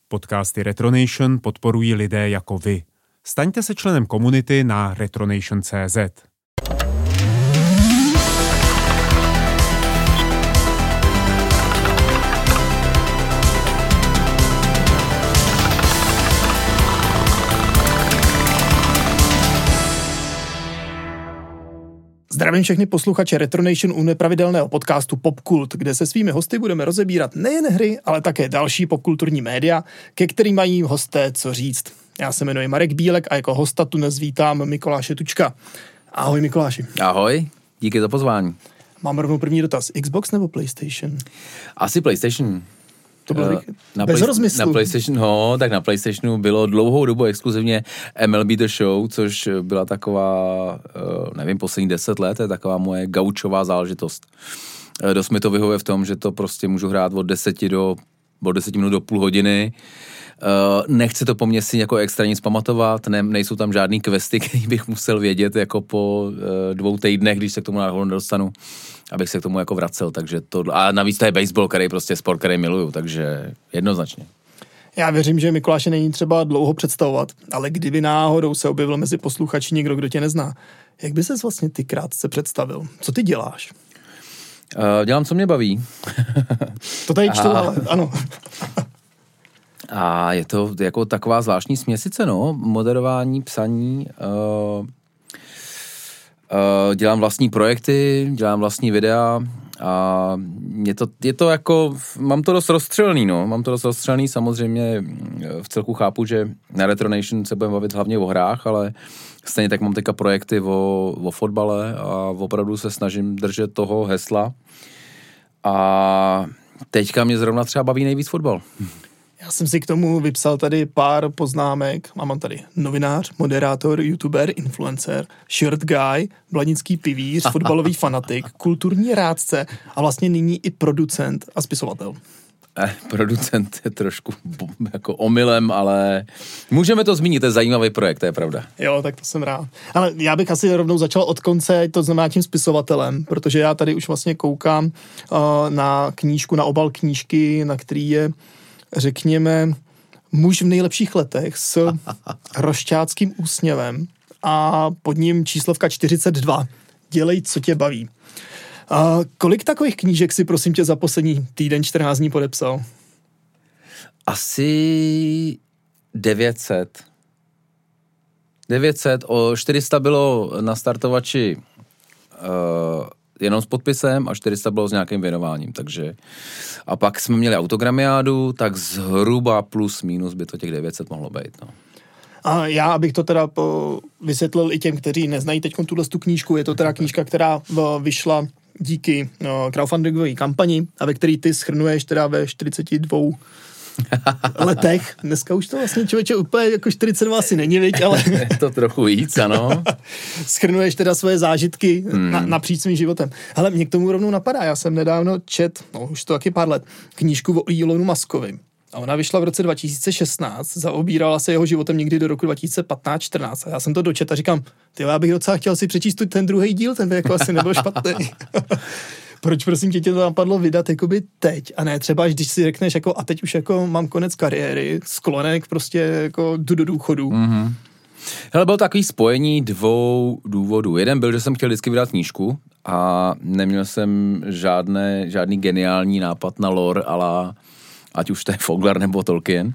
Podcasty Retronation podporují lidé jako vy. Staňte se členem komunity na retronation.cz. Zdravím všechny posluchače Retronation u nepravidelného podcastu Popkult, kde se svými hosty budeme rozebírat nejen hry, ale také další popkulturní média, ke kterým mají hosté co říct. Já se jmenuji Marek Bílek a jako hosta tu dnes vítám Mikuláše Tučka. Ahoj Mikuláši. Ahoj, díky za pozvání. Mám rovnou první dotaz. Xbox nebo PlayStation? Asi PlayStation. To bylo bez rozmyslu. Na PlayStation, tak na PlayStationu bylo dlouhou dobu exkluzivně MLB The Show, což byla taková, nevím, poslední 10 let, je taková moje gaučová záležitost. Dost mi to vyhovuje v tom, že to prostě můžu hrát od 10 minut do půl hodiny. Nechci to po mě si jako extra nic pamatovat, nejsou tam žádný questy, který bych musel vědět jako po 2 týdnech, když se k tomu náhodou nedostanu, abych se k tomu jako vracel, takže to, a navíc to je baseball, který prostě sport, který miluju, takže jednoznačně. Já věřím, že Mikuláše není třeba dlouho představovat, ale kdyby náhodou se objevil mezi posluchači někdo, kdo tě nezná, jak by ses vlastně ty krátce představil? Co ty děláš? Dělám, co mě baví. To tady čtu, ale ano. A je to jako taková zvláštní směsice, no, moderování, psaní, dělám vlastní projekty, dělám vlastní videa a je to jako, mám to dost rozstřelný, samozřejmě v celku chápu, že na Retronation se budeme bavit hlavně o hrách, ale stejně tak mám teďka projekty o fotbale a opravdu se snažím držet toho hesla a teďka mě zrovna třeba baví nejvíc fotbal. Já jsem si k tomu vypsal tady pár poznámek. Mám tady novinář, moderátor, youtuber, influencer, shirt guy, bladnický pivíř, fotbalový fanatik, kulturní rádce a vlastně nyní i producent a spisovatel. Producent je trošku jako omylem, ale můžeme to zmínit, to je zajímavý projekt, to je pravda. Jo, tak to jsem rád. Ale já bych asi rovnou začal od konce, to znamená tím spisovatelem, protože já tady už vlastně koukám na knížku, na obal knížky, na který je, řekněme, muž v nejlepších letech s rošťáckým úsměvem a pod ním číslovka 42. Dělej, co tě baví. Kolik takových knížek si, prosím tě, za poslední týden 14 dní podepsal? Asi 900. 900, o 400 bylo na startovači jenom s podpisem a 400 bylo s nějakým věnováním, takže a pak jsme měli autogramiádu, tak zhruba plus minus by to těch 900 mohlo být, no. A já, abych to teda vysvětlil i těm, kteří neznají teď tu knížku, je to teda knížka, která vyšla díky crowdfundingové kampani a ve který ty shrnuješ teda ve 42 letech. Dneska už to vlastně člověče úplně jako 42 asi není, viď, ale... Je to trochu víc, ano. Shrnuješ teda svoje zážitky napříč svým životem. Hele, mě k tomu rovnou napadá, já jsem nedávno už to taky pár let, knížku o Elonu Muskovi. A ona vyšla v roce 2016, zaobírala se jeho životem někdy do roku 2015-14. A já jsem to dočet a říkám, já bych docela chtěl si přečíst ten druhý díl, ten by jako asi nebyl špatný. Proč prosím tě to napadlo vydat jakoby teď a ne třeba, když si řekneš jako a teď už jako mám konec kariéry, sklonek prostě jako jdu do důchodu. Mm-hmm. Hele, bylo takový spojení 2 důvodů. Jeden byl, že jsem chtěl vždycky vydat knížku a neměl jsem žádný geniální nápad na lore ala ať už to je Foglar nebo Tolkien.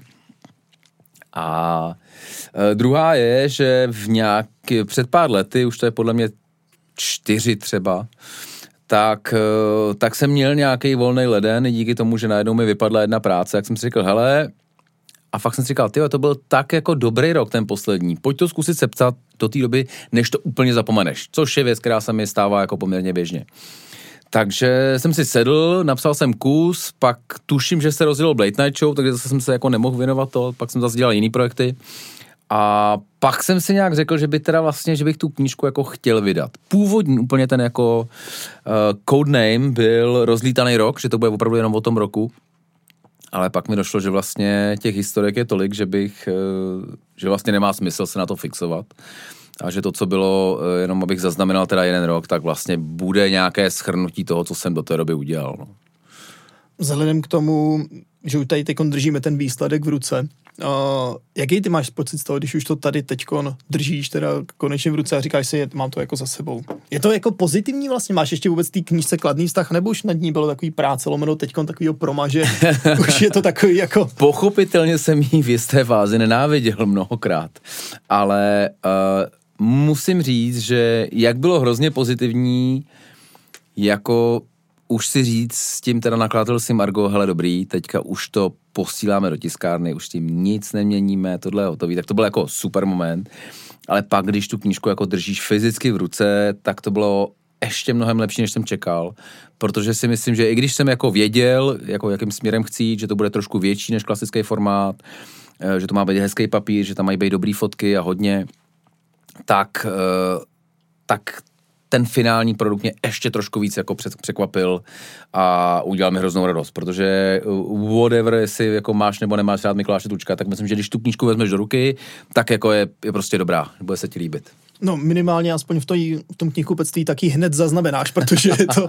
A druhá je, že před pár lety, už to je podle mě 4 třeba, tak jsem měl nějaký volný leden, díky tomu, že najednou mi vypadla jedna práce, jak jsem si řekl, hele, a fakt jsem si říkal, to byl tak jako dobrý rok ten poslední, pojď to zkusit sepsat do té doby, než to úplně zapomeneš, což je věc, která se mi stává jako poměrně běžně. Takže jsem si sedl, napsal jsem kus, pak tuším, že se rozjelo Blade Night Show, takže zase jsem se jako nemohl věnovat to, pak jsem zase dělal jiný projekty. A pak jsem si nějak řekl, že by teda vlastně, že bych tu knížku jako chtěl vydat. Původní úplně ten jako codename byl Rozlítaný rok, že to bude opravdu jenom o tom roku. Ale pak mi došlo, že vlastně těch historiek je tolik, že vlastně nemá smysl se na to fixovat. A že to, co bylo, jenom abych zaznamenal teda 1 rok, tak vlastně bude nějaké shrnutí toho, co jsem do té doby udělal. No. Vzhledem k tomu, že už tady teďkon držíme ten výsledek v ruce. Jaký ty máš pocit z toho, když už to tady teďkon držíš teda konečně v ruce a říkáš si, mám to jako za sebou? Je to jako pozitivní vlastně? Máš ještě vůbec té knížce kladný vztah, nebo už nad ní bylo takový práce lomeno teďkon takovýho promaže? Už je to takový jako... Pochopitelně jsem jí v jisté fázi nenáviděl mnohokrát, ale musím říct, že jak bylo hrozně pozitivní, jako už si říct s tím teda nakladatel si Margo, hele dobrý, teďka už to posíláme do tiskárny, už tím nic neměníme, tohle je hotový, tak to byl jako super moment, ale pak, když tu knížku jako držíš fyzicky v ruce, tak to bylo ještě mnohem lepší, než jsem čekal, protože si myslím, že i když jsem jako věděl, jako jakým směrem chci jít, že to bude trošku větší než klasický formát, že to má být hezký papír, že tam mají být dobrý fotky a hodně, tak ten finální produkt mě ještě trošku víc jako překvapil a udělal mi hroznou radost, protože whatever, jestli jako máš nebo nemáš rád Mikuláše Tučka, tak myslím, že když tu knížku vezmeš do ruky, tak jako je prostě dobrá, bude se ti líbit. No minimálně aspoň v tom knihkupectví taky hned zaznamenáš, protože je to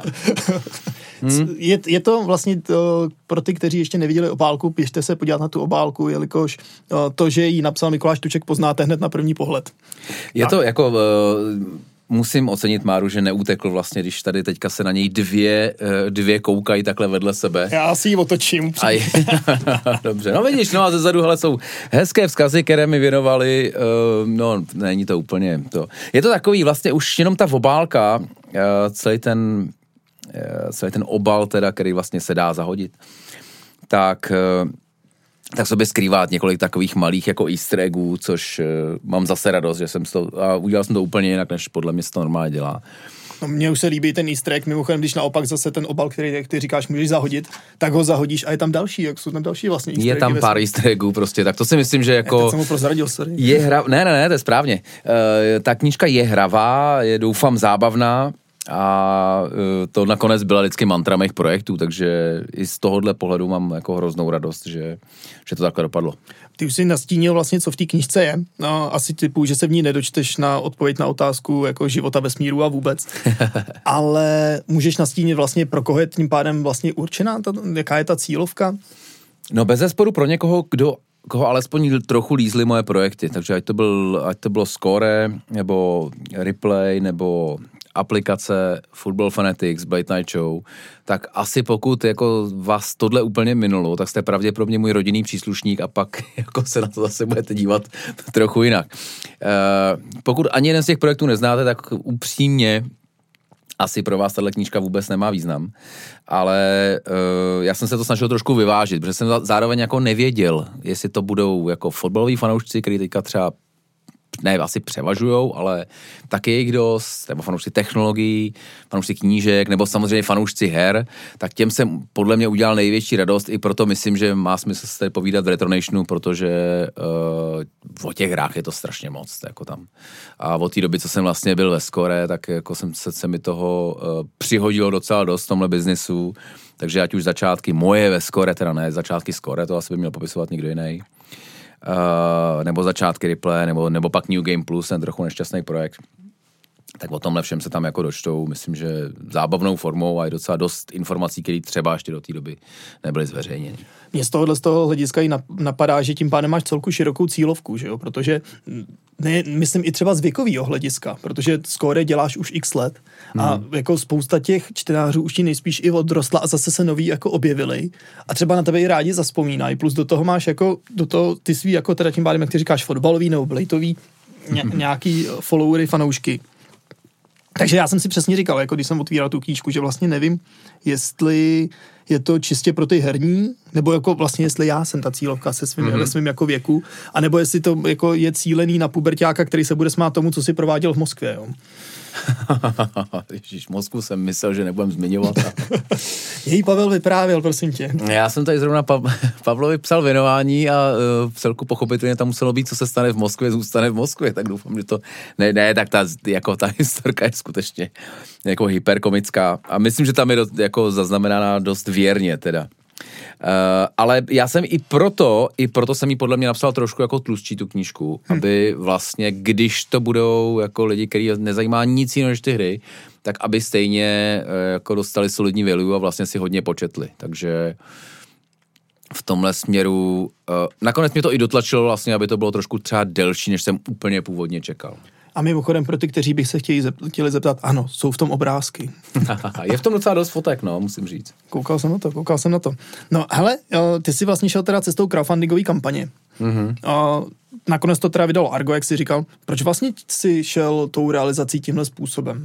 je to vlastně pro ty, kteří ještě neviděli obálku, běžte se podívat na tu obálku, jelikož to, že ji napsal Mikuláš Tuček, poznáte hned na první pohled. Je to jako... Musím ocenit Máru, že neutekl vlastně, když tady teďka se na něj dvě koukají takhle vedle sebe. Já si ji otočím. Dobře, no vidíš, no a zezadu, hele, jsou hezké vzkazy, které mi věnovali, no není to úplně to. Je to takový vlastně už jenom ta obálka, celý ten obal teda, který vlastně se dá zahodit, tak sobě skrývá několik takových malých jako easter eggů, což mám zase radost, že jsem to, a udělal jsem to úplně jinak, než podle mě se to normálně dělá. No, mně už se líbí ten easter egg, mimochodem, když naopak zase ten obal, který jak ty říkáš, můžeš zahodit, tak ho zahodíš a je tam další, jak jsou tam další vlastně easter eggy. Je tam pár easter eggů prostě, tak to si myslím, že jako... Teď jsem ho prozradil, sorry. Ne, to je správně. Ta knížka je hravá, je doufám zábavná, a to nakonec byla vždycky mantra mých projektů, takže i z tohohle pohledu mám jako hroznou radost, že to takhle dopadlo. Ty už si nastínil vlastně, co v té knížce je. No, asi typu, že se v ní nedočteš na odpověď na otázku jako života, vesmíru a vůbec. Ale můžeš nastínit vlastně, pro koho je tím pádem vlastně určená, jaká je ta cílovka? No bezesporu pro někoho, koho alespoň trochu lízly moje projekty, takže ať to bylo Score, nebo Replay, nebo aplikace Football Fanatics, Blade Night Show, tak asi pokud jako vás tohle úplně minulo, tak jste pravděpodobně můj rodinný příslušník a pak jako se na to zase budete dívat trochu jinak. Pokud ani jeden z těch projektů neznáte, tak upřímně asi pro vás tato knížka vůbec nemá význam, ale já jsem se to snažil trošku vyvážit, protože jsem zároveň jako nevěděl, jestli to budou jako fotbaloví fanoušci, kteří teďka třeba ne, asi převažujou, ale taky jejich dost, nebo fanoušci technologií, fanoušci knížek, nebo samozřejmě fanoušci her, tak těm jsem podle mě udělal největší radost, i proto myslím, že má smysl se tady povídat v Retronationu, protože o těch hrách je to strašně moc, jako tam. A od té doby, co jsem vlastně byl ve Score, tak jako se mi toho přihodilo docela dost v tomhle biznisu, takže ať už začátky moje ve Score, teda ne, začátky Score, to asi by měl popisovat někdo jiný. Nebo začátky Replay, nebo pak New Game Plus, ten trochu nešťastný projekt. Tak o tomhle všem se tam jako dočtou, myslím, že zábavnou formou a je docela dost informací, které třeba ještě do té doby nebyly zveřejněny. Mě z toho hlediska i napadá, že tím pádem máš celku širokou cílovku, že jo? Protože myslím i třeba z věkovýho hlediska, protože Score děláš už x let a jako spousta těch čtenářů už ti nejspíš i odrostla a zase se noví jako objevili a třeba na tebe i rádi zazpomínají, plus do toho máš jako, do toho ty svý jako teda tím pádem, jak ty říkáš, fotbalový nebo blejtový nějaký followery, fanoušky. Takže já jsem si přesně říkal, jako když jsem otvíral tu knížku, že vlastně nevím, jestli je to čistě pro ty herní, nebo jako vlastně jestli já jsem ta cílovka ve svým jako věku, anebo jestli to jako je cílený na puberťáka, který se bude smát tomu, co si prováděl v Moskvě, jo. Ježíš, Moskvu jsem myslel, že nebudem zmiňovat. Její Pavel vyprávěl, prosím tě. Já jsem tady zrovna Pavlovi psal věnování a v celku pochopitelně tam muselo být, co se stane v Moskvě, zůstane v Moskvě, tak doufám, že to... Ne, tak ta historka je skutečně jako hyperkomická a myslím, že tam je jako zaznamenána dost věrně teda. Ale já jsem i proto jsem jí podle mě napsal trošku jako tlustší tu knížku, aby vlastně, když to budou jako lidi, který nezajímá nic jiného než ty hry, tak aby stejně jako dostali solidní value a vlastně si hodně početli. Takže v tomhle směru, nakonec mě to i dotlačilo vlastně, aby to bylo trošku třeba delší, než jsem úplně původně čekal. A mimochodem pro ty, kteří bych se chtěli zeptat, ano, jsou v tom obrázky. Je v tom docela dost fotek, no, musím říct. Koukal jsem na to. No hele, ty jsi vlastně šel teda cestou crowdfundingové kampaně. Nakonec to teda vydalo Argo, jak jsi říkal. Proč vlastně jsi šel tou realizací tímhle způsobem?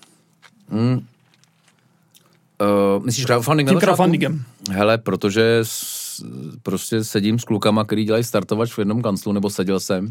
Myslíš crowdfunding? Tím crowdfundingem. Hele, protože prostě sedím s klukama, který dělají startovač v jednom kanclu, nebo seděl jsem.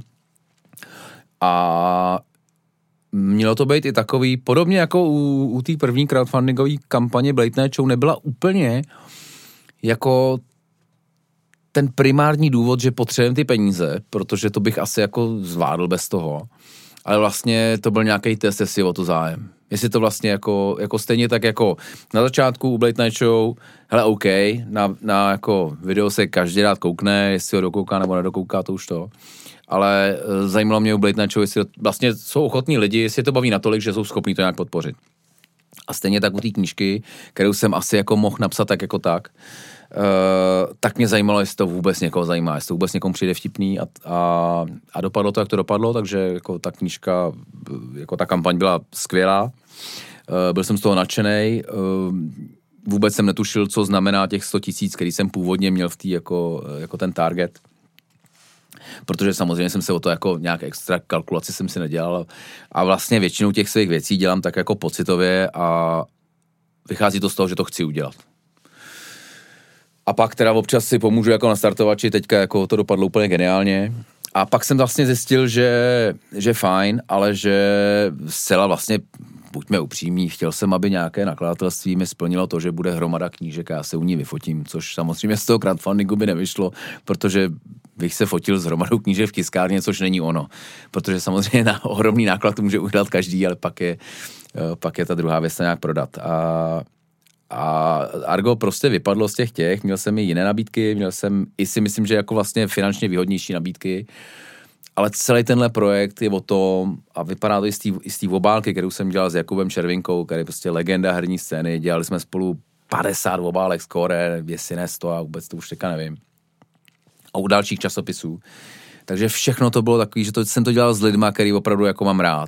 A mělo to být i takový, podobně jako u té první crowdfundingové kampaně Blade Night Show nebyla úplně jako ten primární důvod, že potřebujeme ty peníze, protože to bych asi jako zvládl bez toho. Ale vlastně to byl nějaký test, jestli o to zájem. Jestli to vlastně jako stejně tak jako na začátku u Blade Night Show, hele OK, na jako video se každý rád koukne, jestli ho dokouká nebo nedokouká, to už to. Ale zajímalo mě u Blade Night Show, jestli vlastně jsou ochotní lidi, jestli to baví natolik, že jsou schopní to nějak podpořit. A stejně tak u té knížky, kterou jsem asi jako mohl napsat tak jako tak mě zajímalo, jestli to vůbec někoho zajímá, jestli to vůbec někomu přijde vtipný a dopadlo to, jak to dopadlo, takže jako ta knížka, jako ta kampaň byla skvělá, byl jsem z toho nadšenej, vůbec jsem netušil, co znamená těch 100 000, který jsem původně měl v té jako ten target, protože samozřejmě jsem se o to jako nějak extra kalkulaci jsem si nedělal a vlastně většinou těch svých věcí dělám tak jako pocitově a vychází to z toho, že to chci udělat. A pak teda občas si pomůžu jako na startovači, teďka jako to dopadlo úplně geniálně. A pak jsem vlastně zjistil, že fajn, ale že zcela vlastně, buďme upřímní, chtěl jsem, aby nějaké nakladatelství mi splnilo to, že bude hromada knížek a já se u ní vyfotím, což samozřejmě z toho crowdfundingu by nevyšlo, protože bych se fotil s hromadou knížek v tiskárně, což není ono. Protože samozřejmě na ohromný náklad to může udělat každý, ale pak je ta druhá věc nějak prodat. A Argo prostě vypadlo z těch, měl jsem i jiné nabídky, měl jsem i si myslím, že jako vlastně finančně výhodnější nabídky, ale celý tenhle projekt je o tom, a vypadá to i z té obálky, kterou jsem dělal s Jakubem Červinkou, který je prostě legenda herní scény, dělali jsme spolu 50 obálek skóre, jestli ne 100 a vůbec to už teďka nevím. A u dalších časopisů. Takže všechno to bylo takový, že jsem to dělal s lidma, který opravdu jako mám rád.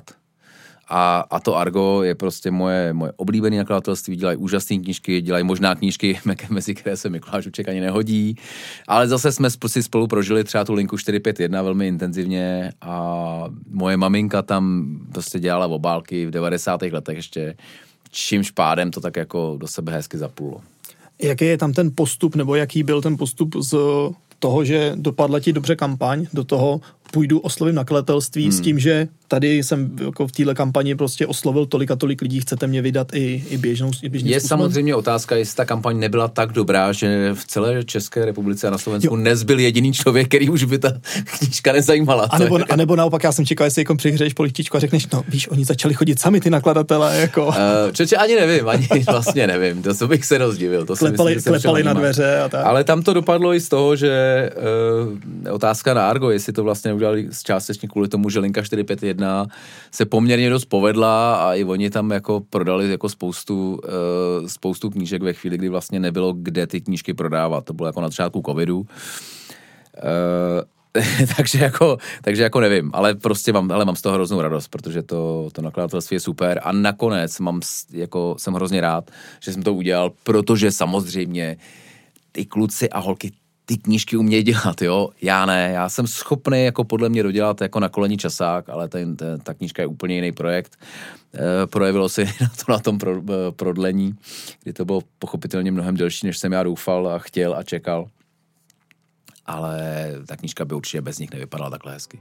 A to Argo je prostě moje oblíbené nakladatelství, dělají úžasné knížky, dělají možná knížky, mezi které se Mikuláš Uček ani nehodí, ale zase jsme si spolu prožili třeba tu linku 451 velmi intenzivně a moje maminka tam prostě dělala obálky v 90. letech ještě, čímž pádem to tak jako do sebe hezky zaplulo. Jaký je tam ten postup, nebo jaký byl ten postup z toho, že dopadla ti dobře kampaň, do toho půjdu oslovím nakladatelství s tím, že tady jsem jako v téhle kampani prostě oslovil tolik a tolik lidí, chcete mě vydat i běžnou způsobem? Je samozřejmě otázka, jestli ta kampaň nebyla tak dobrá, že v celé České republice a na Slovensku nezbyl jediný člověk, který už by ta knížka nezajímala. A nebo naopak, já jsem čekal, jestli jako přihřeješ polivčičku a řekneš, no víš, oni začali chodit sami ty nakladatelé, jako. Ani vlastně nevím, to bych se rozdivil. Klepali na dveře a tak. Ale tam to dopadlo i z toho, že otázka na Argo, jestli to vlastně udělali částečně kvůli tomu, že linka 451 se poměrně dost povedla a i oni tam jako prodali jako spoustu knížek ve chvíli, kdy vlastně nebylo kde ty knížky prodávat. To bylo jako na začátku covidu. takže jako nevím, ale prostě mám z toho hroznou radost, protože to nakladatelství je super a nakonec jsem hrozně rád, že jsem to udělal, protože samozřejmě ty kluci a holky ty knížky umějí dělat, jo, já ne, já jsem schopný jako podle mě dodělat jako na koleni časák, ale ta knížka je úplně jiný projekt. Projevilo se na tom prodlení, kdy to bylo pochopitelně mnohem delší, než jsem já doufal a chtěl a čekal. Ale ta knížka by určitě bez nich nevypadala takhle hezky.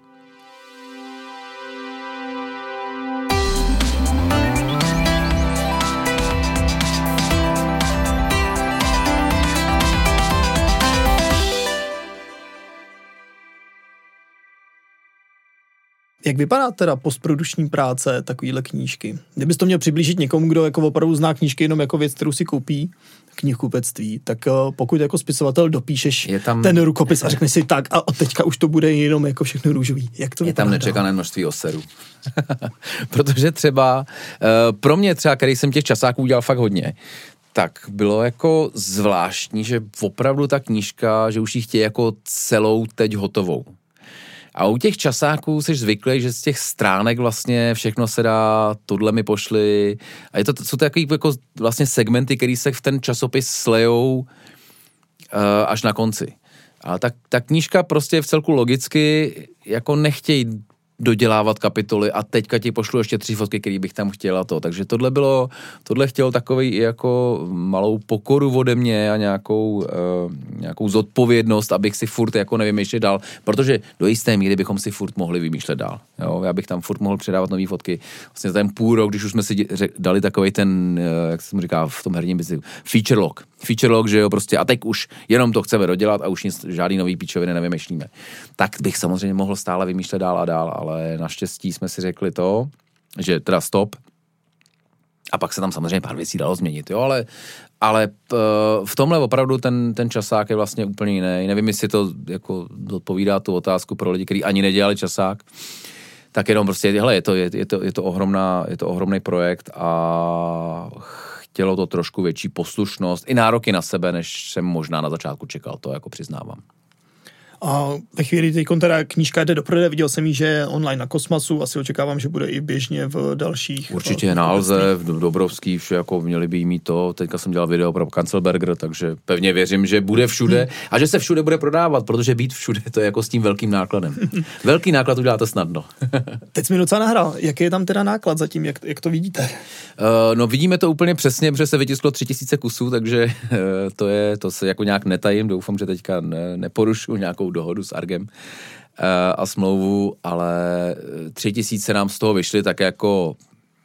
Jak vypadá teda postproduční práce takovýhle knížky? Kdybys to měl přiblížit někomu, kdo jako opravdu zná knížky jenom jako věc, kterou si koupí v knihkupectví, tak pokud jako spisovatel dopíšeš ten rukopis a řekneš si tak a od teďka už to bude jenom jako všechno růžový. Jak to vypadá? Je tam nečekané množství oserů. Protože třeba pro mě třeba, který jsem těch časáků udělal fakt hodně, tak bylo jako zvláštní, že opravdu ta knížka, že už ji chtějí jako celou teď hotovou. A u těch časáků jsi zvyklý, že z těch stránek vlastně všechno se dá, tohle mi pošli. A jsou to takový jako vlastně segmenty, které se v ten časopis slejou až na konci. Ale ta knížka prostě v celku logicky jako nechtějí dodělávat kapitoly a teďka ti pošlu ještě 3 fotky, který bych tam chtěla to. Takže tohle chtělo takový jako malou pokoru ode mě a nějakou zodpovědnost, abych si furt jako nevymýšlet dál, protože do jisté míry bychom si furt mohli vymýšlet dál. Jo? Já bych tam furt mohl předávat nové fotky. Vlastně za ten půl rok, když už jsme si dali takovej ten, jak se mu říká v tom herním biznesu, feature log, že jo, prostě a teď už jenom to chceme dodělat a už nic, žádný nový píčoviny nevymýšlíme. Tak bych samozřejmě mohl stále vymýšlet dál a dál, ale naštěstí jsme si řekli to, že teda stop. A pak se tam samozřejmě pár věcí dalo změnit, jo, ale v tomhle opravdu ten časák je vlastně úplně jiný. Nevím, jestli to jako odpovídá tu otázku pro lidi, kteří ani nedělali časák. Tak jenom prostě, hele, je to ohromný projekt a chtělo to trošku větší poslušnost i nároky na sebe, než jsem možná na začátku čekal, to jako přiznávám. A ve chvíli teďkon teda knížka jde do prodeje, viděl jsem ji, že je online na Kosmasu, asi očekávám, že bude i běžně v dalších. Určitě na Alze, v Dobrovský, vše jako měli by jí mít to, teďka jsem dělal video pro Kancelberger, takže pevně věřím, že bude všude a že se všude bude prodávat, protože být všude, to je jako s tím velkým nákladem. Velký náklad uděláte snadno. Teď jsi mi docela nahrál, jaký je tam teda náklad zatím, jak to vidíte? No vidíme to úplně přesně, protože se vytisklo 3000 kusů, takže to se jako nějak netajím, doufám, že teďka neporušu nějakou dohodu s Argem a smlouvu, ale 3000 nám z toho vyšly tak jako,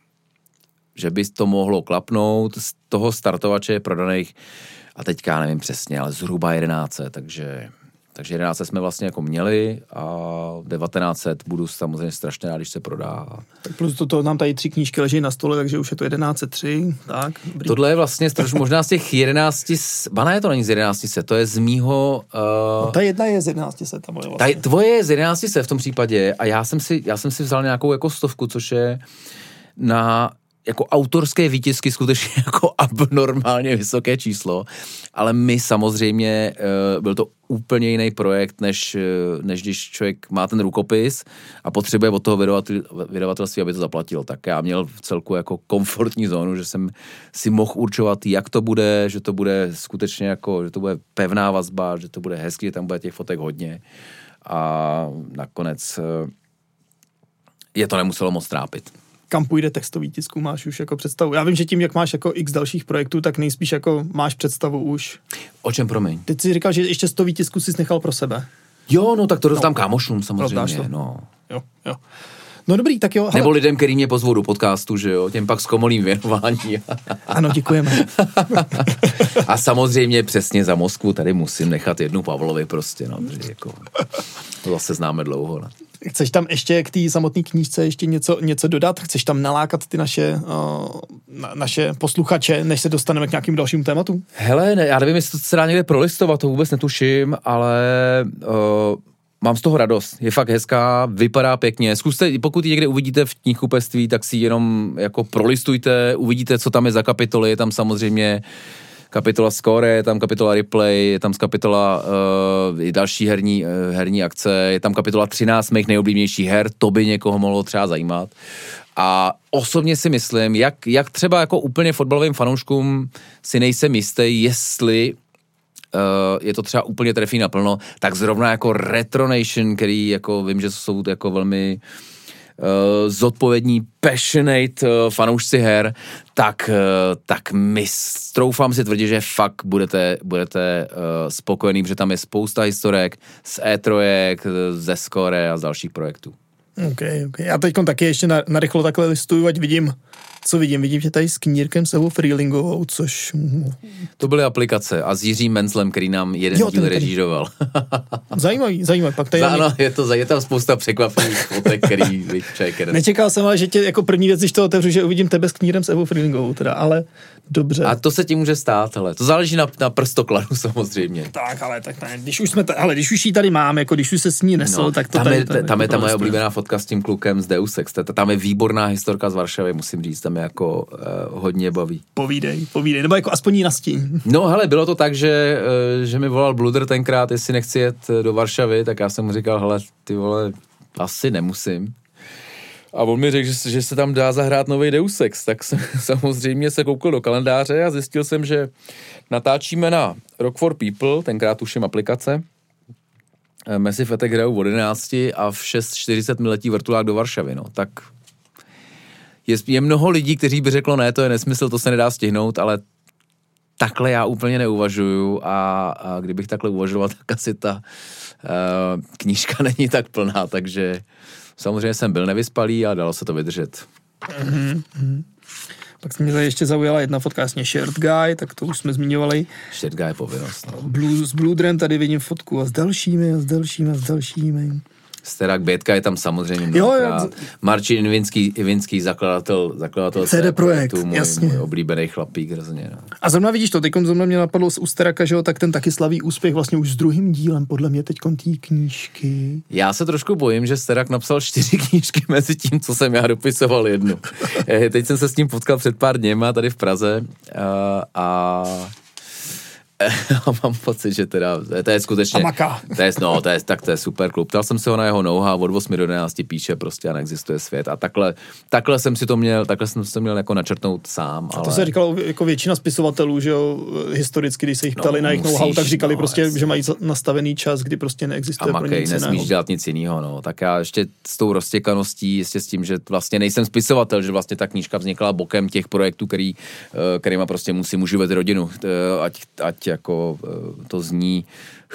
že by to mohlo klapnout. Z toho startovače je prodaných, a teďka nevím přesně, ale zhruba 1100, takže 1100 jsme vlastně jako měli a 1900 budu samozřejmě strašně rád, když se prodá. Tak plus to nám tady 3 knížky leží na stole, takže už je to 1103, tak. Dobrý. Tohle je vlastně možná z těch 1100, ne, to není z 1100, to je z mýho... No, ta jedna je z 1100, ta moje vlastně. Tvoje je z 1100 v tom případě a já jsem si vzal nějakou jako 100, což je na jako autorské výtisky skutečně jako abnormálně vysoké číslo, ale my samozřejmě, byl to úplně jiný projekt, než když člověk má ten rukopis a potřebuje od toho vydavatelství, aby to zaplatil. Tak já měl v celku jako komfortní zónu, že jsem si mohl určovat, jak to bude, že to bude skutečně jako, že to bude pevná vazba, že to bude hezký, že tam bude těch fotek hodně a nakonec je to nemuselo moc trápit. Kam půjde textový tisku, máš už jako představu. Já vím, že tím, jak máš jako x dalších projektů, tak nejspíš jako máš představu už. O čem, promiň? Teď jsi říkal, že ještě 100 tisků jsi nechal pro sebe. Jo, no tak to rozdám kámošům samozřejmě, no. Jo. No dobrý, tak jo. Nebo lidem, který mě pozvou do podcastu, že jo, těm pak zkomolím věnování. Ano, děkujeme. A samozřejmě přesně za Moskvu tady musím nechat jednu Pavlovi prostě, no, jako, to zase známe dlouho, ne? Chceš tam ještě k té samotné knížce ještě něco dodat? Chceš tam nalákat ty naše posluchače, než se dostaneme k nějakým dalším tématům? Hele, já nevím, jestli to se dá někde prolistovat, to vůbec netuším, ale mám z toho radost. Je fakt hezká, vypadá pěkně. Zkuste, pokud ji někde uvidíte v knihkupectví, tak si jenom jako prolistujte, uvidíte, co tam je za kapitoly. Je tam samozřejmě kapitola Score, je tam kapitola Replay, je tam kapitola další herní akce, je tam kapitola 13 mých nejoblíbenějších her, to by někoho mohlo třeba zajímat. A osobně si myslím, jak třeba jako úplně fotbalovým fanouškům si nejsem jistý, jestli je to třeba úplně trefí naplno, tak zrovna jako Retro Nation, který jako vím, že jsou jako velmi zodpovědní, passionate fanoušci her, tak my troufám si tvrdit, že fakt budete spokojený, protože tam je spousta historek z E3, ze Score a z dalších projektů. Okay. Já teď taky ještě narychlo takhle listuju, ať vidím, co vidím. Vidím, že tady s Knírkem s Evou Freelingovou, což... To byly aplikace a s Jiřím Menclem, který nám jeden díl režíroval. Zajímavý. Pak tady ano, je tam spousta překvapivých fotek, který člověk... Nečekal jsem, ale že tě jako první věc, když to otevřu, že uvidím tebe s Knírem s Evou Freelingovou, teda, ale dobře. A to se ti může stát, hele. To záleží na prstokladu samozřejmě. Tak, ale tak ne. Když už jí tady mám, jako když už se s ní nesl, tak to tam je ta moje oblíbená fotka fotka s tím klukem z Deus Ex. Tam je výborná historka z Varšavy, musím říct, tam je jako hodně baví. Povídej, nebo jako aspoň jí nastíň. No hele, bylo to tak, že mi volal Bluder tenkrát, jestli nechci jet do Varšavy, tak já jsem mu říkal, hele, ty vole, asi nemusím. A on mi řekl, že se tam dá zahrát nový Deus Ex, tak jsem samozřejmě se koukal do kalendáře a zjistil jsem, že natáčíme na Rock for People, tenkrát tuším aplikace, Massive Attack hrajou od 11 a v 6:40 mi letí vrtulák do Varšavy, no, tak je mnoho lidí, kteří by řeklo, ne, to je nesmysl, to se nedá stihnout, ale takhle já úplně neuvažuju a kdybych takhle uvažoval, tak asi ta knížka není tak plná, takže samozřejmě jsem byl nevyspalý a dalo se to vydržet. Pak se mě tady ještě zaujala jedna fotka, jasně Shared Guy, tak to už jsme zmiňovali. Shared Guy je povinnost. No. S Bluderem tady vidím fotku a s dalšími. Sterak Bětka je tam samozřejmě mnohokrát. Marcin Ivinský, zakladatel CD Projekt, můj oblíbený chlapík hrozně. No. A zrovna vidíš to, teďkom zrovna mě napadlo u Steraka, že jo, tak ten taky slaví úspěch vlastně už s druhým dílem, podle mě teďkom té knížky. Já se trošku bojím, že Sterak napsal 4 knížky mezi tím, co jsem já dopisoval jednu. Teď jsem se s ním potkal před pár dněma tady v Praze a mám pocit, že teda, to je skutečně, to je super klub. Ptal jsem se ho na jeho know-how, od 8 do 11 píše prostě a neexistuje svět a takhle jsem si to měl jako načrtnout sám. A to se říkalo jako většina spisovatelů, že jo, historicky, když se jich ptali na jejich know-how, tak říkali prostě, že mají nastavený čas, kdy prostě neexistuje pro nic jiného. Nesmíš dělat nic jiného, no. Tak já ještě s tou roztěkaností, ještě s tím, že vlastně nejsem spisovatel, že vlastně ta knížka vznikla bokem těch projektů, kterýma prostě musím uživit rodinu, ať jako to zní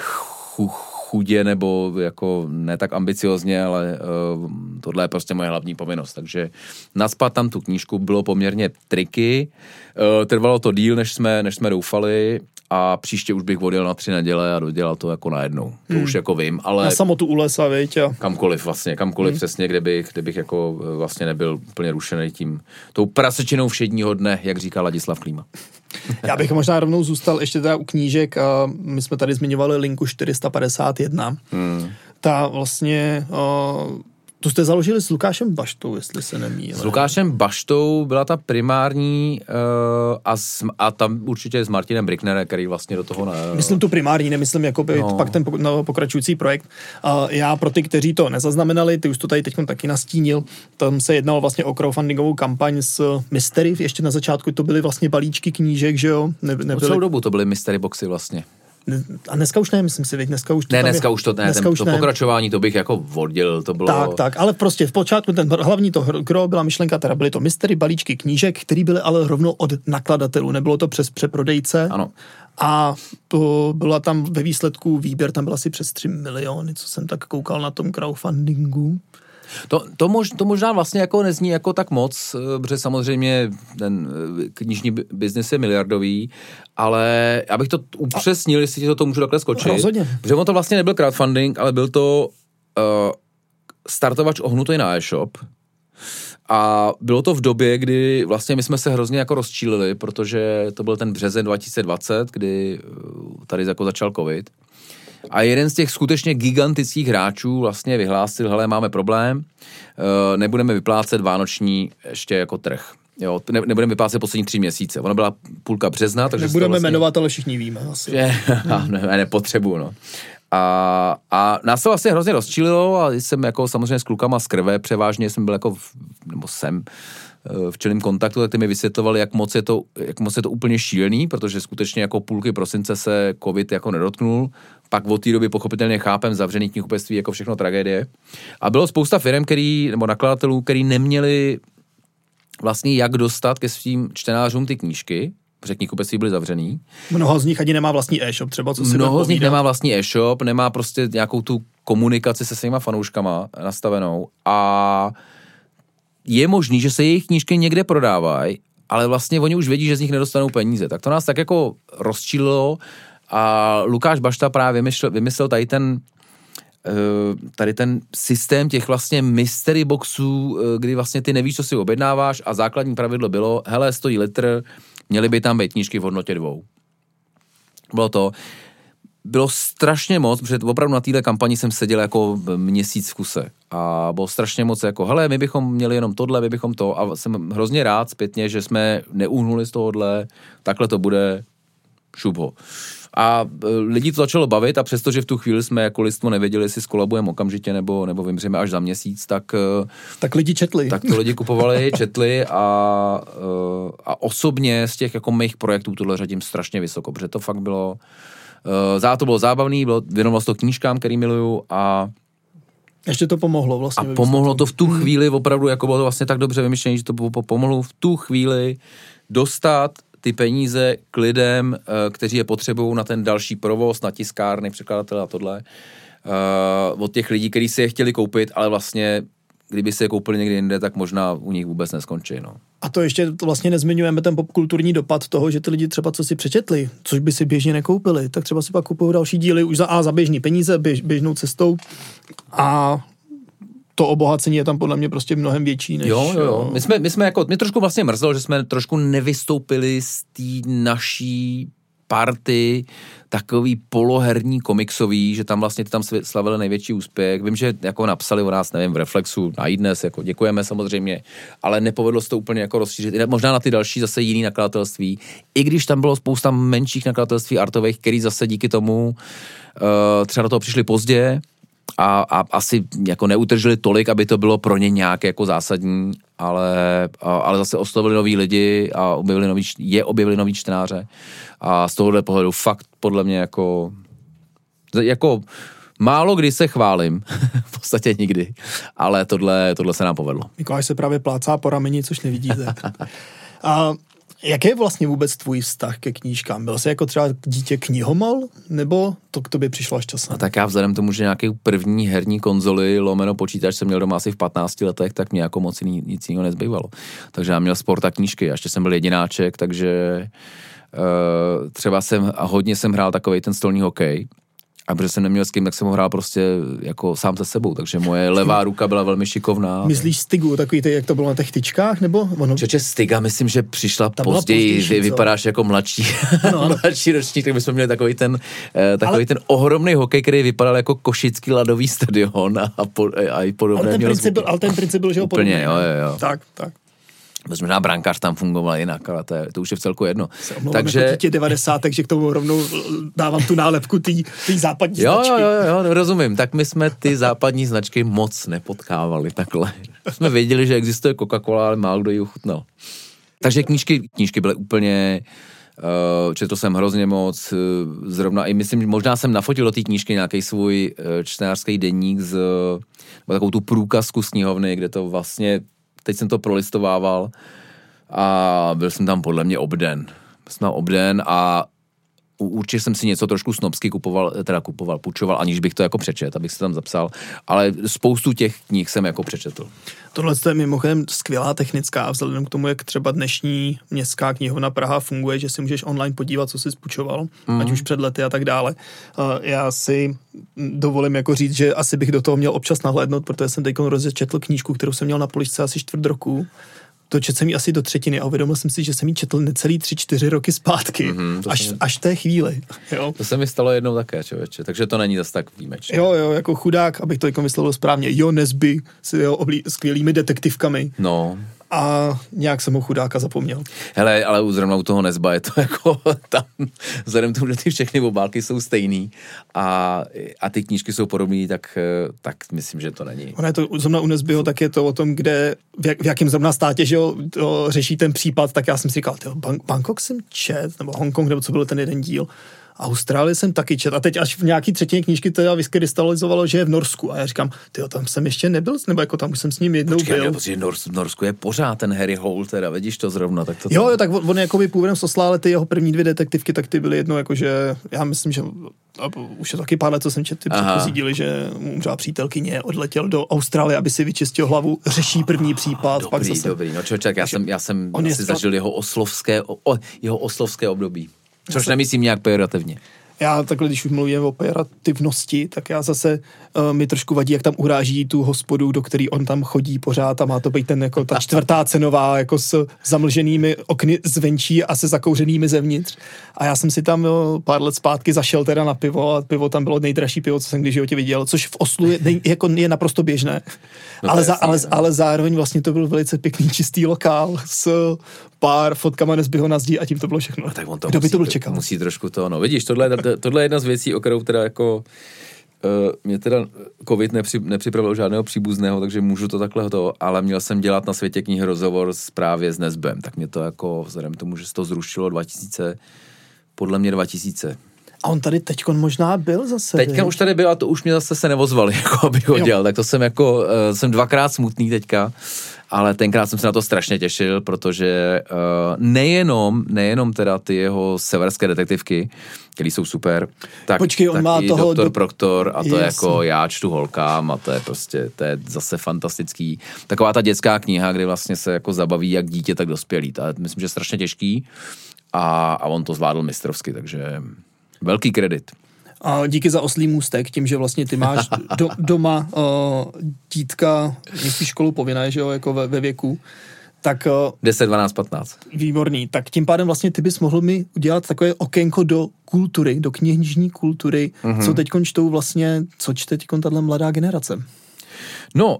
chudě nebo jako ne tak ambiciozně, ale tohle je prostě moje hlavní povinnost. Takže naspat tam tu knížku bylo poměrně triky. Trvalo to díl, než jsme doufali a příště už bych odjel na 3 neděle a dodělal to jako najednou. To už jako vím, ale... Na samotu u lesa, viď? Kamkoliv přesně, kde bych jako vlastně nebyl úplně rušený tou prasečenou všedního dne, jak říká Ladislav Klíma. Já bych možná rovnou zůstal ještě teda u knížek. My jsme tady zmiňovali linku 451. Ta vlastně... Tu jste založili s Lukášem Baštou, jestli se nemýlím. S Lukášem Baštou byla ta primární a tam určitě s Martinem Bricknerem, který vlastně do toho... Myslím tu primární, nemyslím jako pak ten pokračující projekt. Já pro ty, kteří to nezaznamenali, ty už to tady teď taky nastínil, tam se jednalo vlastně o crowdfundingovou kampaň s Mystery, ještě na začátku to byly vlastně balíčky knížek, že jo? Celou dobu to byly Mystery boxy vlastně. A dneska už ne, myslím si, teď dneska už to dneska už pokračování, to bych jako oddělil, to bylo... Tak, ale prostě v počátku ten hlavní to gro byla myšlenka, teda byly to mystery balíčky knížek, které byly ale rovnou od nakladatelů, nebylo to přes přeprodejce. Ano. A to byla tam ve výsledku výběr, tam byl asi přes 3 miliony, co jsem tak koukal na tom crowdfundingu. To možná vlastně jako nezní jako tak moc, protože samozřejmě ten knižní biznis je miliardový, ale já bych to upřesnil, jestli ti to můžu takhle skočit. Rozhodně. Protože on to vlastně nebyl crowdfunding, ale byl to startovač ohnutý na e-shop. A bylo to v době, kdy vlastně my jsme se hrozně jako rozčílili, protože to byl ten březen 2020, kdy tady jako začal covid. A jeden z těch skutečně gigantických hráčů vlastně vyhlásil, hele, máme problém, nebudeme vyplácet vánoční ještě jako trh. Jo, nebudeme vyplácet poslední 3 měsíce. Ona byla půlka března, takže... Nebudeme vlastně... jmenovat, ale všichni víme asi. Nepotřebuju, no. A nás to vlastně hrozně rozčílilo a jsem jako samozřejmě s klukama z krve, převážně jsem byl jako, v čelném kontaktu, tak ty mi vysvětlovali, jak moc je to úplně šílený, protože skutečně jako půlky prosince se covid jako nedotknul, pak od té doby pochopitelně chápem zavřený knihkupectví jako všechno tragédie. A bylo spousta firm, nebo nakladatelů, který neměli vlastně jak dostat ke svým čtenářům ty knížky, protože knihkupectví byly zavřený. Mnoho z nich ani nemá vlastní e-shop, třeba co si Mnoho z nich nemá vlastní e-shop, nemá prostě nějakou tu komunikaci se svýma fanouškama nastavenou a je možný, že se jejich knížky někde prodávají, ale vlastně oni už vědí, že z nich nedostanou peníze. Tak to nás tak jako rozčílilo a Lukáš Bašta právě vymyslel tady ten systém těch vlastně mystery boxů, kdy vlastně ty nevíš, co si objednáváš a základní pravidlo bylo, hele, stojí litr, měly by tam být knížky v hodnotě 2. Bylo to. bylo strašně moc, protože opravdu na téhle kampani jsem seděl jako měsíc v kuse a bylo strašně moc jako, hele, my bychom měli jenom tohle, my bychom to a jsem hrozně rád zpětně, že jsme neuhnuli z tohohle, takhle to bude, šup ho. A lidi to začalo bavit a přestože v tu chvíli jsme jako lidstvo nevěděli, jestli skolabujeme okamžitě nebo vymřeme až za měsíc, tak lidi četli. Tak to lidi kupovali, četli a osobně z těch jako mých projektů tohle řadím strašně vysoko, protože to fakt bylo, to bylo zábavný, věnoval se to knížkám, který miluju a ještě to pomohlo vlastně. A pomohlo to v tu chvíli, opravdu jako bylo to vlastně tak dobře vymyšlené, že to pomohlo v tu chvíli dostat ty peníze k lidem, kteří je potřebují na ten další provoz, na tiskárny, překladatele a tohle. Od těch lidí, kteří si je chtěli koupit, ale vlastně, kdyby si je koupili někdy jinde, tak možná u nich vůbec neskončí. No. A to ještě vlastně nezmiňujeme ten popkulturní dopad toho, že ty lidi třeba co si přečetli, což by si běžně nekoupili, tak třeba si pak kupují další díly už za běžný peníze, běžnou cestou a to obohacení je tam podle mě prostě mnohem větší než... Jo. My jsme jako, mě trošku vlastně mrzelo, že jsme trošku nevystoupili z té naší party takový poloherní komiksový, že tam vlastně tam slavili největší úspěch. Vím, že jako napsali o nás, nevím, v Reflexu, na iDnes, jako děkujeme samozřejmě, ale nepovedlo se to úplně jako rozšířit. Možná na ty další zase jiný nakladatelství. I když tam bylo spousta menších nakladatelství artových, který zase díky tomu třeba do toho přišli pozdě, a asi jako neutržili tolik, aby to bylo pro ně nějak jako zásadní, ale zase oslovili noví lidi a objevili nový čtenáře a z tohohle pohledu fakt podle mě jako málo kdy se chválím, v podstatě nikdy, ale tohle se nám povedlo. Mikuláš se právě plácá po rameni, což nevidíte. A jaký je vlastně vůbec tvůj vztah ke knížkám? Byl jsi jako třeba dítě knihomol, nebo to k tobě přišlo až časem? A tak já vzhledem tomu, že nějaký první herní konzoli lomeno počítač jsem měl doma asi v 15 letech, tak mě jako moc nic jiného nezbývalo. Takže já měl sport a knížky, a ještě jsem byl jedináček, takže třeba hodně jsem hrál takovej ten stolní hokej, a protože jsem neměl s kým, tak jsem ho hrál prostě jako sám se sebou, takže moje levá ruka byla velmi šikovná. Myslíš Stigu, takový ty, jak to bylo na těch tyčkách, nebo? Čoče, Stiga, myslím, že přišla později, vypadáš jako mladší, mladší ročník, tak my jsme měli takový ten ohromný hokej, který vypadal jako Košický ladový stadion a i podobné. Ale ten princip byl, že ho podobně. Jo. Tak. Možná brankář tam fungoval jinak, ale to už je v celku jedno. Takže jako dítě 90, takže k tomu rovnou dávám tu nálepku té západní značky. Jo, rozumím. Tak my jsme ty západní značky moc nepotkávali takhle. Jsme věděli, že existuje Coca-Cola, ale málo kdo ji uchutnal. Takže knížky byly úplně... četl jsem hrozně moc, zrovna i myslím, možná jsem nafotil do té knížky nějaký svůj čtenářský deník takovou tu průkazku z knihovny, kde to vlastně teď jsem to prolistovával a byl jsem tam podle mě obden a určitě jsem si něco trošku snobsky půjčoval, aniž bych to jako přečet, abych se tam zapsal, ale spoustu těch knih jsem jako přečetl. Tohle je mimochodem skvělá technická, vzhledem k tomu, jak třeba dnešní městská knihovna Praha funguje, že si můžeš online podívat, co jsi půjčoval, ať už před lety a tak dále. Já si dovolím jako říct, že asi bych do toho měl občas nahlédnout, protože jsem teď rozčetl knížku, kterou jsem měl na poličce asi 4 roku. To četl jsem ji asi do 1/3 a uvědomil jsem si, že jsem ji četl necelý 3-4 roky zpátky. Až té chvíli. Jo. To se mi stalo jednou také, člověče, takže to není zase tak výjimečné. Jo, jako chudák, abych to vyslovil správně. Jo, Nesby s jeho skvělými detektivkami. No. A nějak jsem ho chudáka zapomněl. Hele, ale zrovna u toho Nesba je to jako tam, vzhledem tomu, že ty všechny obálky jsou stejný a ty knížky jsou podobný, tak myslím, že to není. Ono je to zrovna u Nesbyho, tak je to o tom, kde, v jakém zrovna státě, že to řeší ten případ, tak já jsem si říkal, Bangkok jsem čet, nebo Hongkong, nebo co byl ten jeden díl. Austrálii jsem taky čet a teď až v nějaký třetině knížky teda vyskrystalizovalo, že je v Norsku a já říkám, tam jsem ještě nebyl, nebo jako tam už jsem s ním jednou byl. Protože v Norsku je pořád ten Harry Hole, teda vidíš to zrovna. Tak to jo, tak on jakoby původem soslal, ale ty jeho první 2 detektivky, tak ty byly jedno, jakože já myslím, že už je taky pár let, co jsem četl ty předchozí díly, že mu umřela přítelkyně, odletěl do Austrálie, aby si vyčistil hlavu, řeší první případ. Dobrý, no člověk, já jsem si zažil jeho oslovské období. Což nemyslím nějak pejorativně. Já takhle, když už mluvím o operativnosti, tak já zase mi trošku vadí, jak tam uráží tu hospodu, do který on tam chodí pořád a má to být ten jako ta čtvrtá cenová, jako s zamlženými okny zvenčí a se zakouřenými zevnitř. A já jsem si tam pár let zpátky zašel teda na pivo a pivo tam bylo nejdražší pivo, co jsem kdy v životě viděl, což v Oslu je naprosto běžné. No ale zároveň vlastně to byl velice pěkný čistý lokál s pár fotkama Nesbyho na zdi a tím to bylo všechno. Tak on to Kdo by to byl čekal? Musí trošku to, no vidíš, tohle je jedna z věcí, o kterou teda jako mě teda covid nepřipravil žádného příbuzného, takže můžu to takhle ale měl jsem dělat na Světě knihy rozhovor právě s Nesbem, tak mě to jako vzhledem tomu, že se to zrušilo 2000. A on tady teďkon možná byl zase. Teďka už tady byl a to už mě zase se nevozvali, jako aby ho dělal, tak to jsem jako, jsem dvakrát smutný teďka, ale tenkrát jsem se na to strašně těšil, protože nejenom teda ty jeho severské detektivky, které jsou super, tak počkej, on má toho Doktor Proktor a to je jako Já čtu holkám a to je prostě, to je zase fantastický. Taková ta dětská kniha, kdy vlastně se jako zabaví jak dítě, tak dospělý. To je, myslím, že strašně těžký a on to zvládl mistrovsky, takže velký kredit. A díky za oslý můstek, tím, že vlastně ty máš doma dítka, myslíš školu povinné, že jo, jako ve věku, tak 10, 12, 15. Výborný. Tak tím pádem vlastně ty bys mohl mi udělat takové okénko do kultury, do knižní kultury, co teďkon čtou vlastně, co čte teďkon tato mladá generace? No,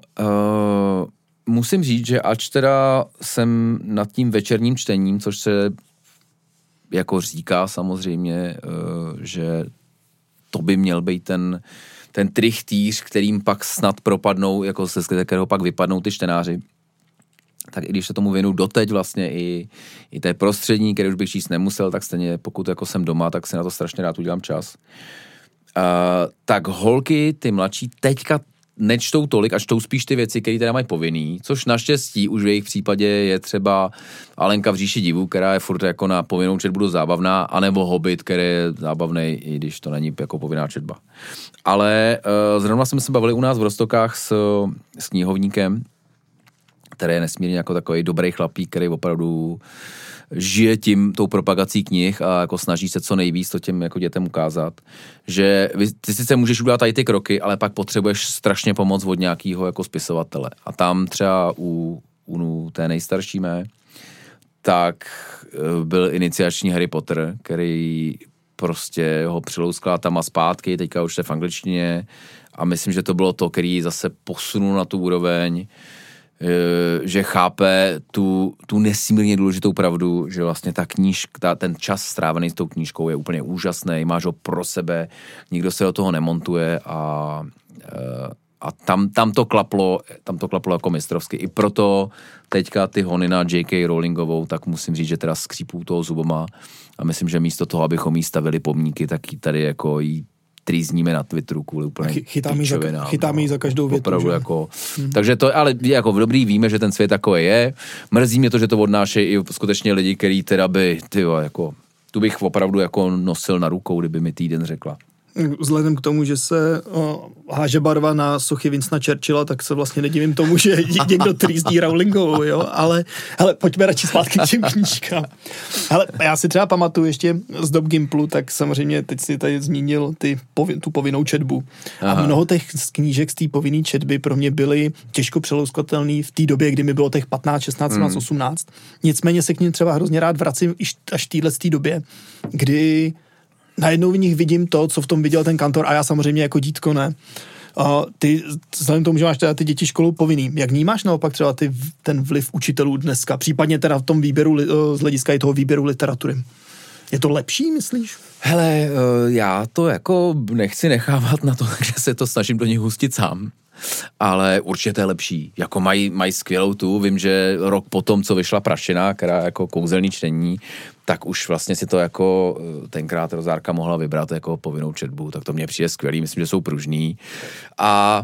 musím říct, že ač teda jsem nad tím večerním čtením, což se jako říká samozřejmě, že to by měl být ten trichtýř, kterým pak snad propadnou, jako ze kterého pak vypadnou ty čtenáři. Tak i když se tomu věnu doteď vlastně i té prostřední, které už bych číst nemusel, tak stejně pokud jako jsem doma, tak si na to strašně rád udělám čas. Tak holky, ty mladší, teďka nečtou tolik a čtou spíš ty věci, které teda mají povinný, což naštěstí už v jejich případě je třeba Alenka v říši divů, která je furt jako na povinnou četbu dost zábavná, anebo Hobbit, který je zábavný, i když to není jako povinná četba. Ale zrovna jsme se bavili u nás v Roztokách s knihovníkem, který je nesmírně jako takový dobrý chlapík, který opravdu žije tou propagací knih a jako snaží se co nejvíc to těm jako dětem ukázat, že ty sice můžeš udělat tady ty kroky, ale pak potřebuješ strašně pomoc od nějakého jako spisovatele. A tam třeba u té nejstarší mé, tak byl iniciační Harry Potter, který prostě ho přilouskla tam a zpátky, teďka už je v angličtině a myslím, že to bylo to, který zase posunul na tu úroveň, že chápe tu nesmírně důležitou pravdu, že vlastně ta knížka, ten čas strávený s tou knížkou je úplně úžasný, máš ho pro sebe, nikdo se do toho nemontuje a tam to klaplo jako mistrovsky. I proto teďka ty hony na J.K. Rowlingovou, tak musím říct, že teda skřípou toho zubama a myslím, že místo toho, abychom jí stavili pomníky, tak jí tady jako jí trýzníme na Twitteru kvůli úplně chytáme jí za každou větu. Opravdu jako, takže to, ale jako v dobrý víme, že ten svět takový je. Mrzí mě to, že to odnášejí i skutečně lidi, který teda by, jako, tu bych opravdu jako nosil na rukou, kdyby mi týden řekla. Vzhledem k tomu, že se háže barva na sochy Winstona Churchilla, tak se vlastně nedivím tomu, že někdo trýzdí Rowlingovou, jo, ale pojďme radši zpátky k těm knížkám. Hele, já si třeba pamatuju ještě z dob Gimplu, tak samozřejmě teď si tady zmínil tu povinnou četbu. Aha. A mnoho těch knížek z té povinné četby pro mě byly těžko přelouskatelný v té době, kdy mi bylo těch 15, 16, 17, 18. Nicméně se k ním třeba hrozně rád vracím až v této době, kdy najednou v nich vidím to, co v tom viděl ten kantor a já samozřejmě jako dítko ne. Ty, vzhledem k tomu, že máš teda ty děti školou povinný, jak vnímáš naopak třeba ten vliv učitelů dneska, případně teda v tom výběru, z hlediska i toho výběru literatury? Je to lepší, myslíš? Hele, já to jako nechci nechávat na to, takže se to snažím do nich hustit sám. Ale určitě to je lepší. Jako mají skvělou vím, že rok potom, co vyšla Prašina, která jako kouzelný čtení, tak už vlastně si to jako tenkrát Rozárka mohla vybrat jako povinnou četbu, tak to mně přijde skvělý, myslím, že jsou pružný. A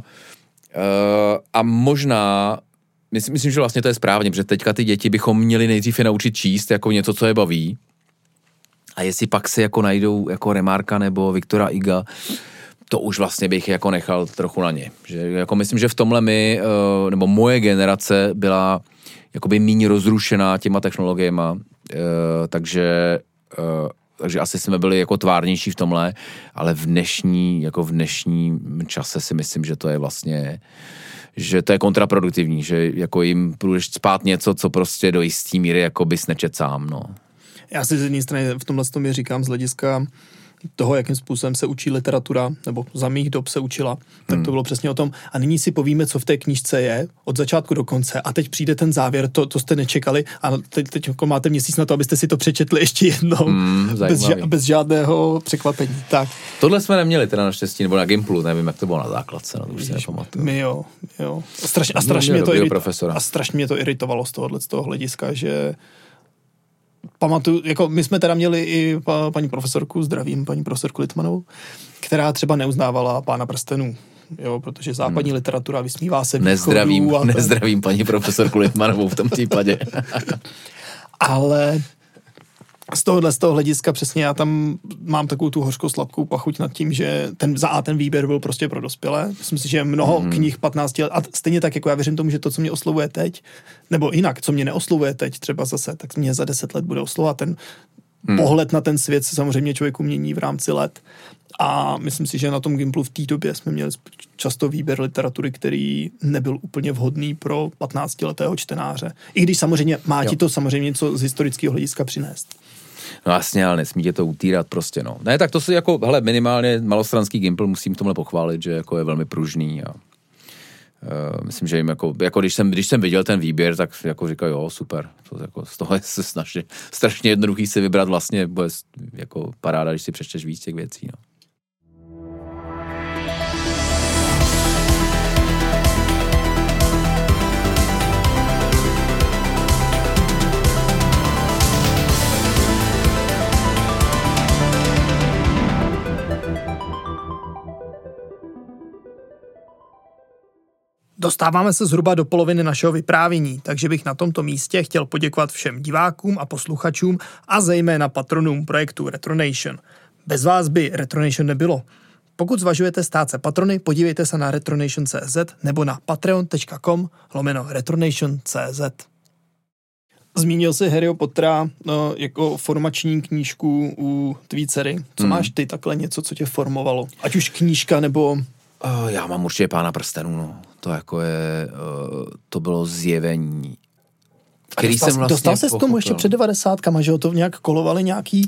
možná, myslím, že vlastně to je správně, protože teďka ty děti bychom měli nejdřív je naučit číst jako něco, co je baví. A jestli pak si jako najdou jako Remarka nebo Viktora Iga, to už vlastně bych jako nechal trochu na ně. Že jako myslím, že v tomhle nebo moje generace byla jakoby míň rozrušená těma technologiema, takže takže asi jsme byli jako tvárnější v tomhle, ale v dnešním čase si myslím, že to je vlastně, že to je kontraproduktivní, že jako jim budeš spát něco, co prostě do jistý míry jako bys nečet sám, no. Já si z jedné strany v tomhle tom říkám z hlediska toho, jakým způsobem se učí literatura, nebo za mých dob se učila, tak to bylo přesně o tom. A nyní si povíme, co v té knížce je, od začátku do konce, a teď přijde ten závěr, to jste nečekali, a teď jako máte měsíc na to, abyste si to přečetli ještě jednou, bez žádného překvapení. Tak. Tohle jsme neměli teda naštěstí, nebo na Gimplu, nevím, jak to bylo na základce, no to už si nepamatuju. My jo. A strašně mě to iritovalo z toho hlediska, že pamatuju, jako my jsme teda měli i paní profesorku, zdravím paní profesorku Littmanovou, která třeba neuznávala Pána prstenů, jo, protože západní literatura vysmívá se východu. Nezdravím paní profesorku Littmanovou v tom případě. Ale z toho hlediska přesně já tam mám takovou tu hořkou sladkou pachuť nad tím, že ten výběr byl prostě pro dospělé. Myslím si, že mnoho knih 15 let, a stejně tak, jako já věřím tomu, že to, co mě oslovuje teď, nebo jinak, co mě neoslovuje teď třeba zase, tak mě za 10 let bude oslovovat. Ten pohled na ten svět se samozřejmě člověku mění v rámci let. A myslím si, že na tom Gimplu v té době jsme měli často výběr literatury, který nebyl úplně vhodný pro 15letého čtenáře. I když samozřejmě má ti to samozřejmě něco z historického hlediska přinést. No jasně, ale nesmí tě to utírat prostě, no. Ne, tak to si jako, hele, minimálně malostranský Gimpl musím v tomhle pochválit, že jako je velmi pružný a myslím, že jim jako když jsem viděl ten výběr, tak jako říkal, jo, super, to jako z toho je strašně jednoduchý si vybrat vlastně, bude jako paráda, když si přečteš víc těch věcí, no. Dostáváme se zhruba do poloviny našeho vyprávění, takže bych na tomto místě chtěl poděkovat všem divákům a posluchačům a zejména patronům projektu Retronation. Bez vás by Retronation nebylo. Pokud zvažujete stát se patrony, podívejte se na retronation.cz nebo na patreon.com/retronation.cz. Zmínil jsi Harryho Pottera jako formační knížku u tvý dcery. Co máš ty takhle něco, co tě formovalo? Ať už knížka nebo... Já mám určitě Pána prstenů, no. To jako je, to bylo zjevení, který jsem vlastně dostal se k tomu ještě před 90kama, že to nějak kolovali nějaký...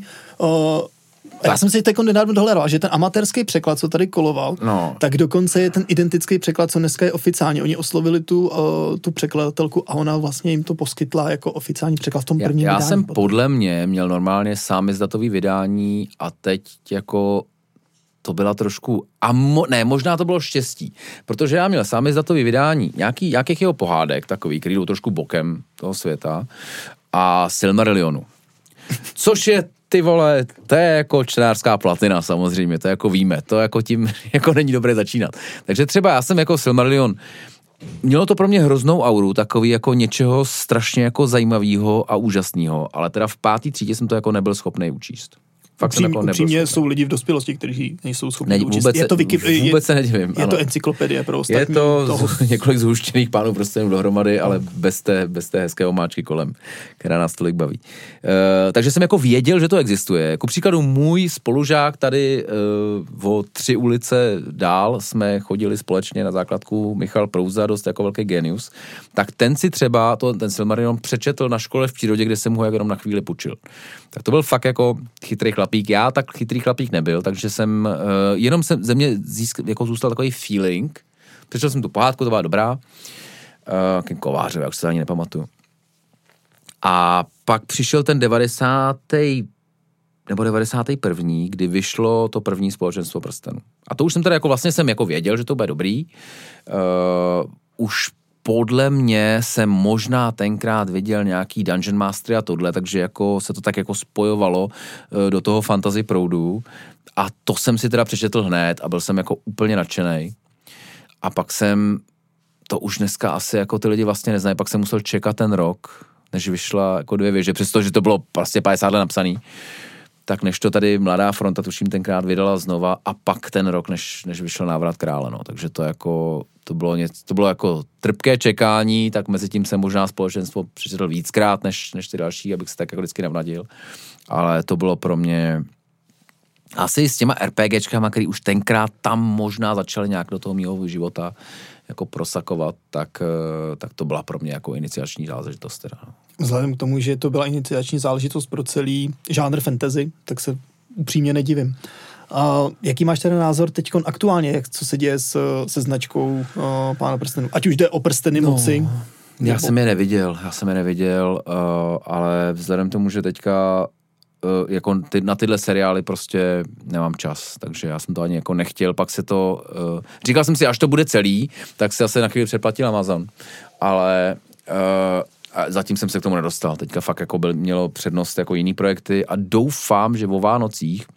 Já jsem si teď nedávno dohledal, že ten amatérský překlad, co tady koloval, tak dokonce je ten identický překlad, co dneska je oficiálně. Oni oslovili tu překladatelku a ona vlastně jim to poskytla jako oficiální překlad v tom prvním vydání. Já jsem podle mě měl normálně samizdatový vydání a teď jako... To byla trošku, možná to bylo štěstí, protože já měl samizdatový vydání nějakých jeho pohádek, takový, který jdou trošku bokem toho světa, a Silmarillionu. Což je, ty vole, to je jako čtenářská platina samozřejmě, to jako víme, to jako tím jako není dobré začínat. Takže třeba já jsem jako Silmarillion, mělo to pro mě hroznou auru, takový jako něčeho strašně jako zajímavého a úžasného, ale teda v 5. třídě jsem to jako nebyl schopný učíst. Upřímně jsou lidi v dospělosti, kteří nejsou schopni učit. Vůbec se nedivím. Je to encyklopedie pro ostatní. Je to několik zhuštěných Pánů prstenů dohromady, ale bez té hezké omáčky kolem, která nás tolik baví. Takže jsem jako věděl, že to existuje. Jako příkladu můj spolužák tady o 3 ulice dál jsme chodili společně na základku, Michal Prouza, dost jako velký genius, tak ten si třeba ten Silmarillion přečetl na škole v přírodě, kde jsem mu jenom na chvíli půjčil. Tak to byl fakt jako chytrý chlapík. Já tak chytrý chlapík nebyl, takže jsem, jenom jsem ze mě jako zůstal takový feeling. Přečetl jsem tu pohádku, to byla dobrá. Kovářov, jak se ani nepamatuju. A pak přišel ten 90. nebo 91., kdy vyšlo to první Společenstvo prstenů. A to už jsem teda jako vlastně jsem jako věděl, že to bude dobrý. Už podle mě jsem možná tenkrát viděl nějaký Dungeon Mastery a tohle, takže jako se to tak jako spojovalo do toho fantasy proudu a to jsem si teda přečetl hned a byl jsem jako úplně nadšenej. A pak jsem, to už dneska asi jako ty lidi vlastně neznají, pak jsem musel čekat ten rok, než vyšla jako 2 věže, přestože to bylo vlastně 50 let napsaný. tak než to tady Mladá fronta, tuším, tenkrát vydala znova a pak ten rok, než vyšel Návrat krále, no. Takže to jako, to bylo jako trpké čekání, tak mezi tím jsem možná Společenstvo přečetl víckrát, než ty další, abych se tak jako vždycky navnadil. Ale to bylo pro mě asi s těma RPGčkama, který už tenkrát tam možná začaly nějak do toho mýho života jako prosakovat, tak to byla pro mě jako iniciační záležitost teda, no. Vzhledem k tomu, že to byla iniciační záležitost pro celý žánr fantasy, tak se upřímně nedivím. Jaký máš teda názor teď aktuálně, co se děje se značkou Pána prstenů? Ať už jde o prsteny moci. Já jsem je neviděl, ale vzhledem k tomu, že teďka jako na tyhle seriály prostě nemám čas, takže já jsem to ani jako nechtěl, pak se to, říkal jsem si, až to bude celý, tak si asi na chvíli předplatil Amazon, ale zatím jsem se k tomu nedostal, teďka fakt jako mělo přednost jako jiný projekty a doufám, že o Vánocích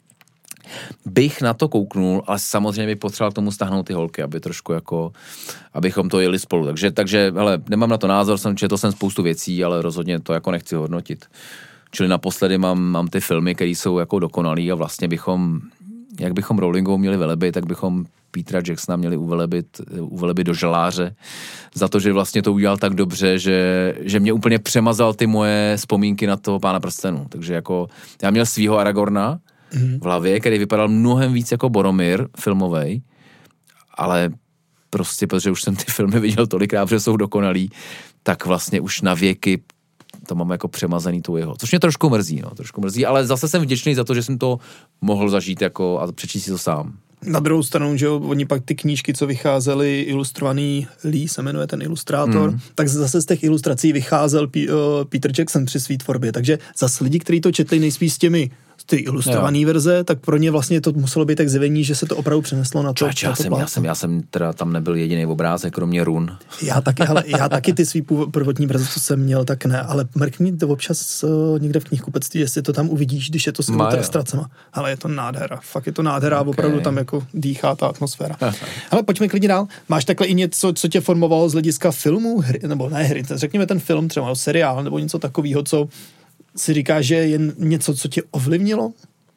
bych na to kouknul, ale samozřejmě bych potřeboval k tomu stáhnout ty holky, aby trošku jako, abychom to jeli spolu, takže hele, nemám na to názor, četl jsem spoustu věcí, ale rozhodně to jako nechci hodnotit. Čili naposledy mám ty filmy, které jsou jako dokonalý a vlastně jak bychom Rowlingovou měli velebit, tak bychom Petera Jacksona měli uvelebit do žaláře za to, že vlastně to udělal tak dobře, že mě úplně přemazal ty moje vzpomínky na toho Pána prstenů. Takže jako já měl svýho Aragorna v hlavě, který vypadal mnohem víc jako Boromir filmovej, ale prostě, protože už jsem ty filmy viděl tolikrát, že jsou dokonalý, tak vlastně už na věky to mám jako přemazaný tou jeho. Což mě trošku mrzí, ale zase jsem vděčný za to, že jsem to mohl zažít jako a přečíst si to sám. Na druhou stranu, že oni pak ty knížky, co vycházely, ilustrovaný Lee se jmenuje ten ilustrátor, tak zase z těch ilustrací vycházel Peter Jackson při svý tvorbě, takže zase lidi, kteří to četli nejspíš s těmi ty ilustrované verze, tak pro ně vlastně to muselo být tak zjevení, že se to opravdu přeneslo na to. Já jsem teda tam nebyl jediný obrázek, kromě run. Já taky ty svý prvotní verze, co jsem měl, tak ne, ale mrkni to občas někde v knihkupectví, jestli to tam uvidíš, když je to s ilustracema. Ale je to nádhera, fakt je to nádhera, okay. Opravdu tam jako dýchá ta atmosféra. Ale pojďme klidně dál. Máš takhle i něco, co tě formovalo z hlediska filmu, hry, nebo ne hry, řekněme ten film, třeba seriál, nebo něco takového, co si říká, že je něco, co tě ovlivnilo?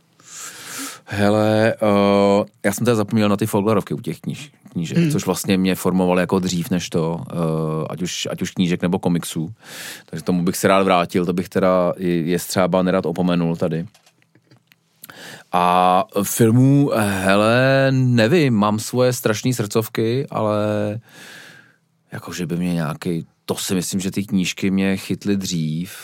Hele, já jsem teda zapomněl na ty folklorovky u těch knížek, což vlastně mě formovalo jako dřív než to, ať už knížek nebo komiksů. Takže tomu bych se rád vrátil, to bych teda Jestřába nerad opomenul tady. A filmů, hele, nevím, mám svoje strašné srdcovky, ale jakože by mě nějaký, to si myslím, že ty knížky mě chytly dřív.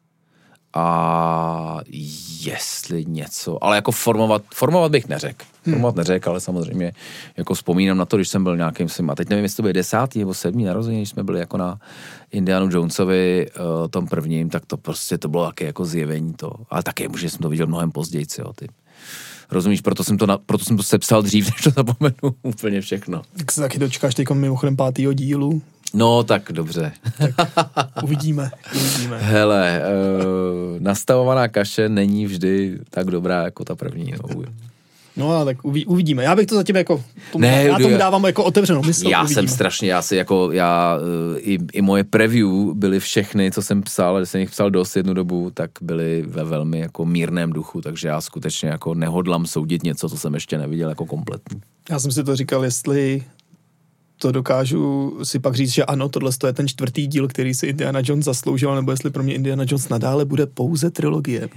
A jestli něco, ale jako formovat bych neřekl. Formovat neřekl, ale samozřejmě jako vzpomínám na to, když jsem byl nějakým a teď nevím, jestli to byl 10. nebo 7. narozeniny, když jsme byli jako na Indianu Jonesovi tom prvním, tak to prostě to bylo taky jako zjevení to. Ale taky možná jsem to viděl mnohem později, jo, ty. Rozumíš, proto jsem to sepsal dřív, než to zapomenu úplně všechno. Tak se taky dočkáš teď mimochodem 5. dílu. No, tak dobře. Tak uvidíme. Hele, nastavovaná kaše není vždy tak dobrá jako ta první. No ale tak uvidíme. Já bych to zatím jako, já tomu dávám jako otevřenou mysl. I moje preview byly všechny, co jsem psal, když jsem jich psal dost jednu dobu, tak byly ve velmi jako mírném duchu, takže já skutečně jako nehodlám soudit něco, co jsem ještě neviděl jako kompletní. Já jsem si to říkal, jestli to dokážu si pak říct, že ano, tohle je ten 4. díl, který si Indiana Jones zasloužil, nebo jestli pro mě Indiana Jones nadále bude pouze trilogie.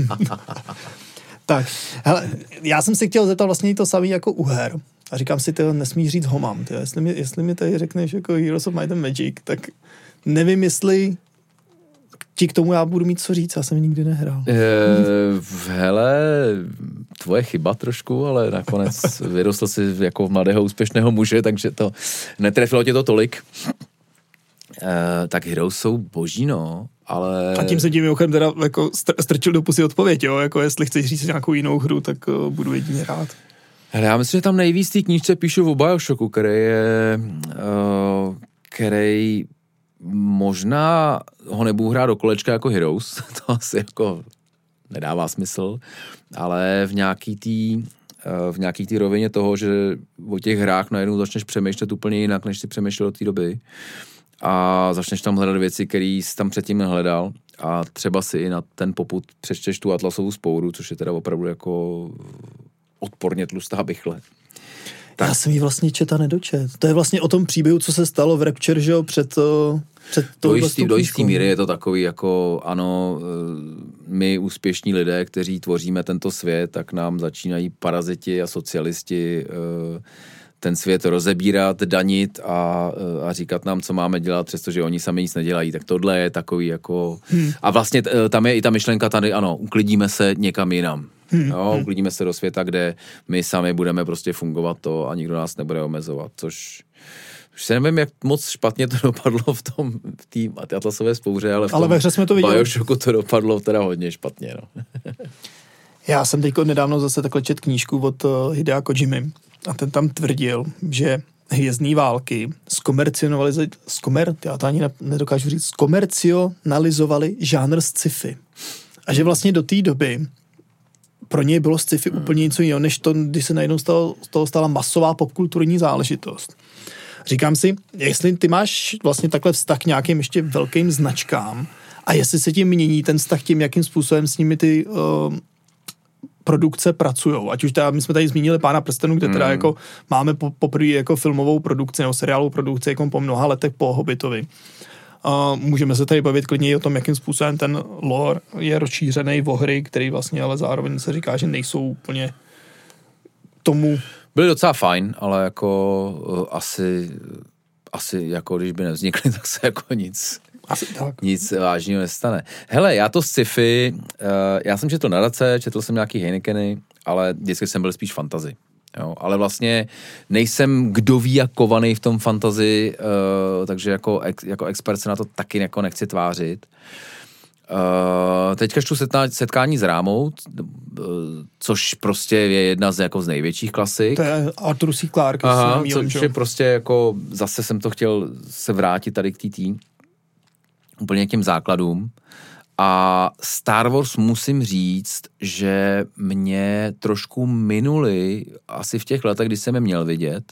Tak, hele, já jsem si chtěl zeptat vlastně to samý jako u her. A říkám si, ty nesmíš říct homam. Jestli mi tady řekneš jako Heroes of Might and Magic, tak nevím, jestli ti k tomu já budu mít co říct, já jsem nikdy nehrál. Hele, tvoje chyba trošku, ale nakonec vyrostl si jako mladého úspěšného muže, takže to netrefilo tě to tolik. Tak Heroes jsou boží, no, ale... A tím se tím mimochodem teda jako strčil do pusy odpověď, jo, jako jestli chceš říct nějakou jinou hru, tak budu jedině rád. Hele, já myslím, že tam nejvíc té knížce píšu o Bioshocku, který možná ho nebudu hrát do kolečka jako Heroes, to asi jako nedává smysl, ale v nějaký té rovině toho, že o těch hrách najednou začneš přemýšlet úplně jinak, než si přemýšlel od té doby a začneš tam hledat věci, které jsi tam předtím nehledal a třeba si i na ten popud přečteš tu Atlasovou spouru, což je teda opravdu jako odporně tlustá bychle. Tak. Já jsem ji vlastně četa nedočet. To je vlastně o tom příběhu, co se stalo v Rapture, že jo, před do jistý míry je to takový jako, ano, my úspěšní lidé, kteří tvoříme tento svět, tak nám začínají paraziti a socialisti ten svět rozebírat, danit a říkat nám, co máme dělat, přestože oni sami nic nedělají. Tak tohle je takový jako... A vlastně tam je i ta myšlenka tady, ano, uklidíme se někam jinam. Jo, uklidíme se do světa, kde my sami budeme prostě fungovat to a nikdo nás nebude omezovat, což... Už se nevím, jak moc špatně to dopadlo v té Atlasové spouře, ale ve hře jsme to viděli. Bioshocku to dopadlo teda hodně špatně. No. Já jsem teďko nedávno zase takhle čet knížku od Hidea Kojimy a ten tam tvrdil, že Hvězdný války zkomercionalizovali žánr sci-fi. A že vlastně do té doby pro něj bylo sci-fi úplně něco jiného, než to, když se najednou z toho stala masová popkulturní záležitost. Říkám si, jestli ty máš vlastně takhle vztah k nějakým ještě velkým značkám a jestli se tím mění ten vztah tím, jakým způsobem s nimi ty produkce pracujou. Ať už teda, my jsme tady zmínili Pána prstenů, kde teda jako máme poprvé jako filmovou produkci nebo seriálovou produkci jako po mnoha letech po Hobbitovi. Můžeme se tady bavit klidně i o tom, jakým způsobem ten lore je rozšířený v hry, který vlastně ale zároveň se říká, že nejsou úplně tomu... Byly docela fajn, ale jako asi jako když by nevznikly, tak se jako nic vážného nestane. Hele, já to sci-fi, já jsem četl nadace, četl jsem nějaký Heinekeny, ale vždycky jsem byl spíš fantasy. Jo, ale vlastně nejsem kdo ví jak kovaný v tom fantasy, takže jako expert se na to taky jako nechci tvářit. Teďka čtu Setkání s Rámou, což prostě je jedna z největších klasik. To je Arthur C. Clarke. Což je prostě jako, zase jsem to chtěl se vrátit tady k tý úplně k těm základům. A Star Wars musím říct, že mě trošku minuli asi v těch letech, kdy jsem je měl vidět.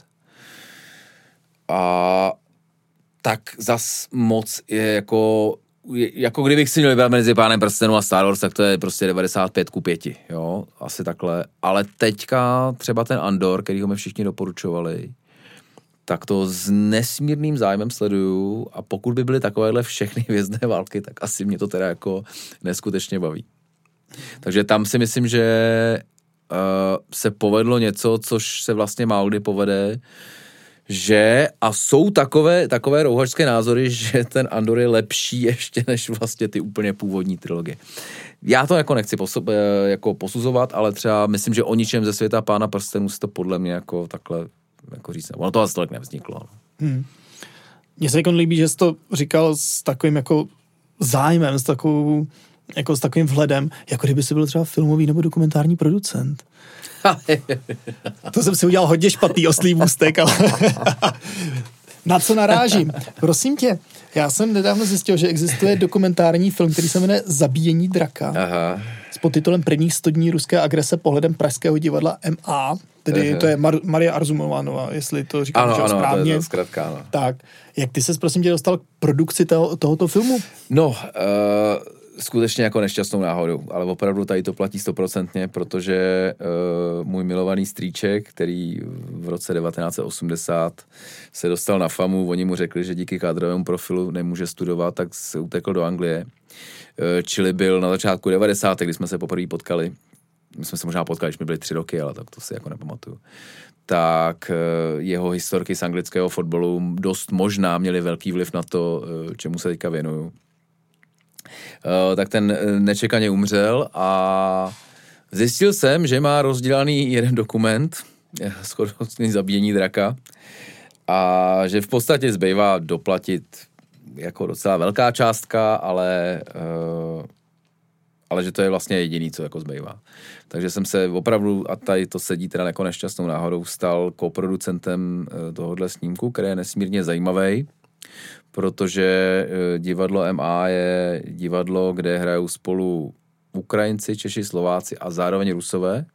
A tak zas moc je jako kdybych si měl vybrat mezi Pánem prstenů a Star Wars, tak to je prostě 95:5, jo, asi takhle. Ale teďka třeba ten Andor, který ho mi všichni doporučovali, tak to s nesmírným zájmem sleduju a pokud by byly takovéhle všechny hvězdné války, tak asi mě to teda jako neskutečně baví. Takže tam si myslím, že se povedlo něco, což se vlastně málo kdy povede, že a jsou takové rouhačské názory, že ten Andor je lepší ještě než vlastně ty úplně původní trilogie. Já to jako nechci jako posuzovat, ale třeba myslím, že o ničem ze světa Pána prstenů se to podle mě jako takhle jako říct. Ono to asi tolik nevzniklo. Mně se jako líbí, že jsi to říkal s takovým jako zájmem, s takovým vhledem, jako kdyby jsi byl třeba filmový nebo dokumentární producent. To jsem si udělal hodně špatný oslý můstek, ale na co narážím? Prosím tě, já jsem nedávno zjistil, že existuje dokumentární film, který se jmenuje Zabíjení draka. Aha. S podtitulem Prvních 100 dní ruské agrese pohledem pražského divadla MA. Tedy to je Maria Arzumová, jestli to říkám správně. Ano, to je zkrátka, ano. Tak, jak ty ses prosím tě dostal k produkci tohoto filmu? No, skutečně jako nešťastnou náhodou, ale opravdu tady to platí 100%, protože můj milovaný strýček, který v roce 1980 se dostal na famu, oni mu řekli, že díky kádrovému profilu nemůže studovat, tak se utekl do Anglie. Čili byl na začátku 90. kdy jsme se poprvé potkali. My jsme se možná potkali, když mi byly 3 roky, ale tak to si jako nepamatuju. Tak jeho historky z anglického fotbalu dost možná měly velký vliv na to, čemu se teďka věnuju. Tak ten nečekaně umřel a zjistil jsem, že má rozdělaný jeden dokument, shodně Zabíjení draka, a že v podstatě zbývá doplatit jako docela velká částka, ale že to je vlastně jediný, co jako zbývá. Takže jsem se opravdu, a tady to sedí teda jako nešťastnou náhodou, stal koproducentem tohohle snímku, který je nesmírně zajímavý, protože divadlo MA je divadlo, kde hrajou spolu Ukrajinci, Češi, Slováci a zároveň Rusové.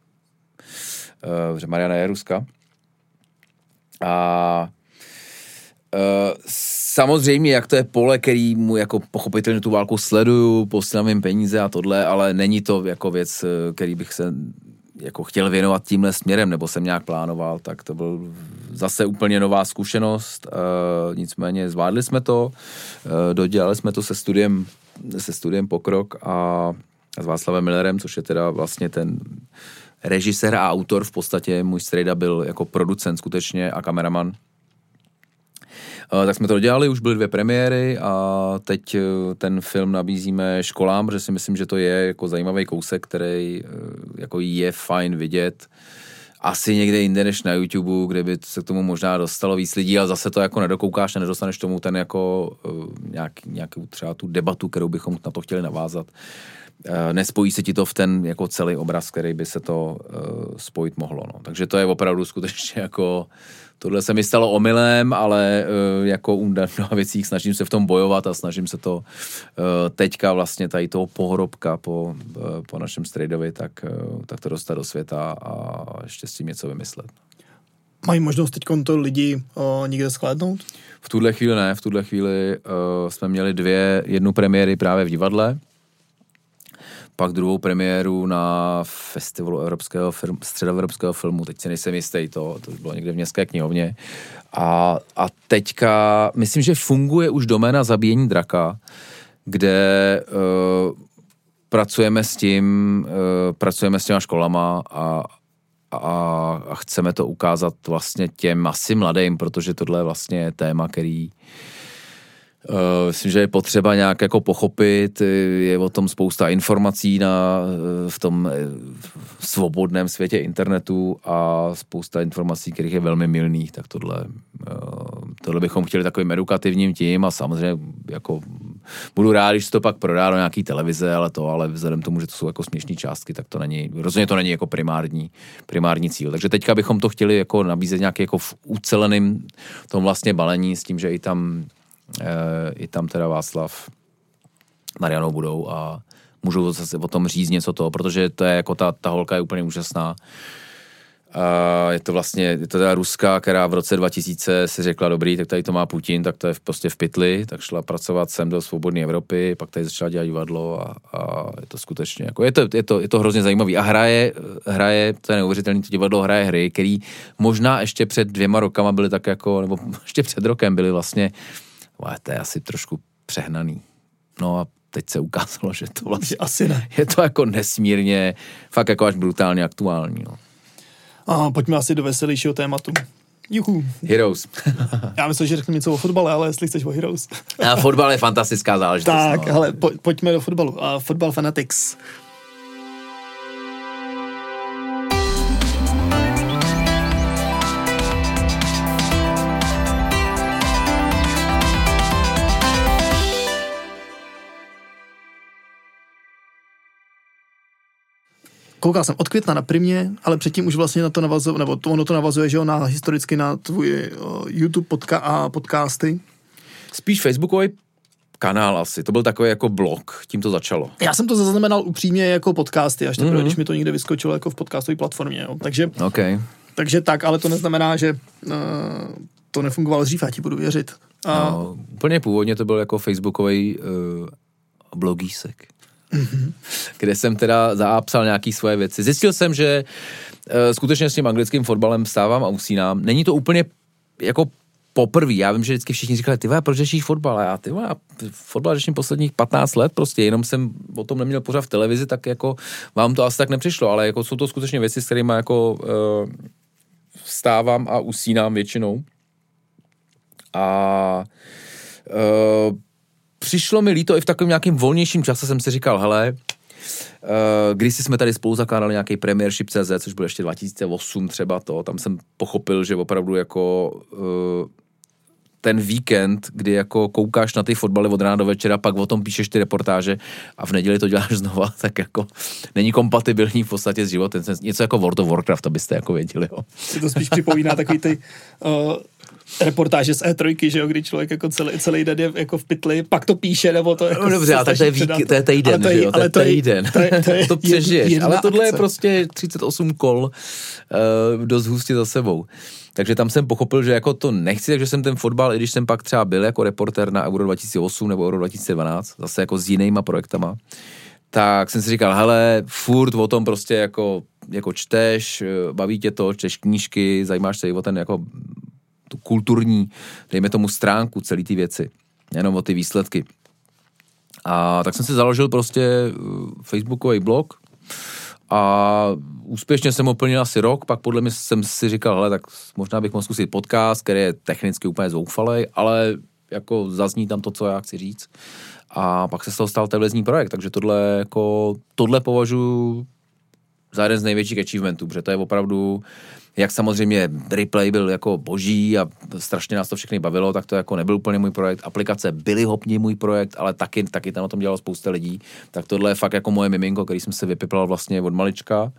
Mariana je Ruska. A samozřejmě, jak to je pole, který mu jako pochopitelně tu válku sleduju, posílám jim peníze a tohle, ale není to jako věc, který bych se jako chtěl věnovat tímhle směrem, nebo jsem nějak plánoval, tak to byl zase úplně nová zkušenost, nicméně zvládli jsme to, dodělali jsme to se studiem Pokrok a s Václavem Millerem, což je teda vlastně ten režisér a autor, v podstatě můj strejda byl jako producent skutečně a kameraman. Tak jsme to dodělali, už byly 2 premiéry a teď ten film nabízíme školám, protože si myslím, že to je jako zajímavý kousek, který jako je fajn vidět. Asi někde jinde než na YouTube, kde by se k tomu možná dostalo víc lidí, ale zase to jako nedokoukáš a nedostaneš tomu ten jako nějakou třeba tu debatu, kterou bychom na to chtěli navázat. Nespojí se ti to v ten jako celý obraz, který by se to spojit mohlo. No. Takže to je opravdu skutečně jako tohle se mi stalo omylem, ale jako u mnoha věcí snažím se v tom bojovat a snažím se to teďka vlastně tady toho pohrobka po našem strejdovi, tak to dostat do světa a ještě s tím něco vymyslet. Mají možnost teď to lidi někde shlédnout? V tuhle chvíli ne, v tuhle chvíli jsme měli jednu premiéry právě v divadle, pak druhou premiéru na festivalu středoevropského filmu, teď si nejsem jistý, to bylo někde v Městské knihovně. A teďka, myslím, že funguje už doména Zabíjení draka, kde pracujeme s těma školama a chceme to ukázat vlastně těm asi mladým, protože tohle je vlastně téma, který myslím, že je potřeba nějak jako pochopit, je o tom spousta informací v tom svobodném světě internetu a spousta informací, kterých je velmi mylných, tak tohle bychom chtěli takovým edukativním tím a samozřejmě jako budu rád, když se to pak prodá do nějaký televize, ale vzhledem tomu, že to jsou jako směšný částky, tak rozhodně to není jako primární cíl. Takže teďka bychom to chtěli jako nabízet nějaký jako v uceleným tom vlastně balení s tím, že i tam teda Václav Marianou budou a můžou zase o tom říct něco toho, protože to je jako ta holka je úplně úžasná. Je to teda Ruska, která v roce 2000 si řekla, dobrý, tak tady to má Putin, tak to je prostě v pytli, tak šla pracovat sem do svobodné Evropy, pak tady začala dělat divadlo a je to skutečně, jako je to hrozně zajímavý a hraje, to je neuvěřitelný, to divadlo hraje hry, který možná ještě před 2 rokama byly tak jako, nebo ještě před rokem byly vlastně, to je asi trošku přehnaný. No a teď se ukázalo, že to vlastně asi ne. Je to jako nesmírně, fakt jako až brutálně aktuální, no. A pojďme asi do veselějšího tématu. Juhu. Heroes. Já myslím, že řeknu něco o fotbale, ale jestli chceš o Heroes. A fotbal je fantastická záležitost. Tak, no. Hele, pojďme do fotbalu. Football Fanatics. Koukal jsem od května na Primě, ale předtím už vlastně na to navazuje, nebo ono to navazuje, že jo, historicky na tvůj YouTube a podcasty. Spíš facebookový kanál asi, to byl takový jako blog, tím to začalo. Já jsem to zaznamenal upřímně jako podcasty, až teprve, když mi to někde vyskočilo jako v podcastové platformě, jo. Takže tak, ale to neznamená, že to nefungovalo dřív, já ti budu věřit. No, úplně původně to byl jako facebookový blogísek. Kde jsem teda zapsal nějaký svoje věci. Zjistil jsem, že skutečně s tím anglickým fotbalem vstávám a usínám. Není to úplně jako poprvé. Já vím, že vždycky všichni říkali, ty vole, proč řešíš fotbal? A já, ty vole, fotbal řeším posledních 15 let prostě, jenom jsem o tom neměl pořád v televizi, tak jako vám to asi tak nepřišlo, ale jako jsou to skutečně věci, s kterými jako vstávám a usínám většinou. A přišlo mi líto i v takovém nějakým volnějším čase jsem si říkal, hele, když jsme tady spolu zakládali nějaký Premiership.cz, což byl ještě 2008 třeba tam jsem pochopil, že opravdu jako ten víkend, kdy jako koukáš na ty fotbaly od rána do večera, pak o tom píšeš ty reportáže a v neděli to děláš znova, tak jako není kompatibilní v podstatě s životem. Něco jako World of Warcraft, abyste jako věděli, jo. Si to spíš připomíná takový ty reportáže z E3, že jo, kdy člověk jako celý den je jako v pytli, pak to píše, nebo to jako... No dobře, ale tak to je týden, že jo, to je týden. To přežiješ, ale tohle je prostě 38 kol dost hustě za sebou. Takže tam jsem pochopil, že jako to nechci, takže jsem ten fotbal, i když jsem pak třeba byl jako reportér na Euro 2008 nebo Euro 2012, zase jako s jinýma projektama, tak jsem si říkal, hele, furt o tom prostě jako čteš, baví tě to, čteš knížky, zajímáš se i o ten jako tu kulturní, dejme tomu stránku celý ty věci, jenom o ty výsledky. A tak jsem si založil prostě facebookový blog a úspěšně jsem ho plnil asi rok, pak podle mě jsem si říkal, hele, tak možná bych mohl zkusit podcast, který je technicky úplně zoufalej, ale jako zazní tam to, co já chci říct. A pak se z toho stal televizní projekt, takže tohle považuji za jeden z největších achievementů, protože to je opravdu, jak samozřejmě replay byl jako boží a strašně nás to všechny bavilo, tak to jako nebyl úplně můj projekt. Aplikace byly hopně můj projekt, ale taky tam na tom dělalo spousta lidí. Tak tohle je fakt jako moje miminko, který jsem se vypiplal vlastně od malička.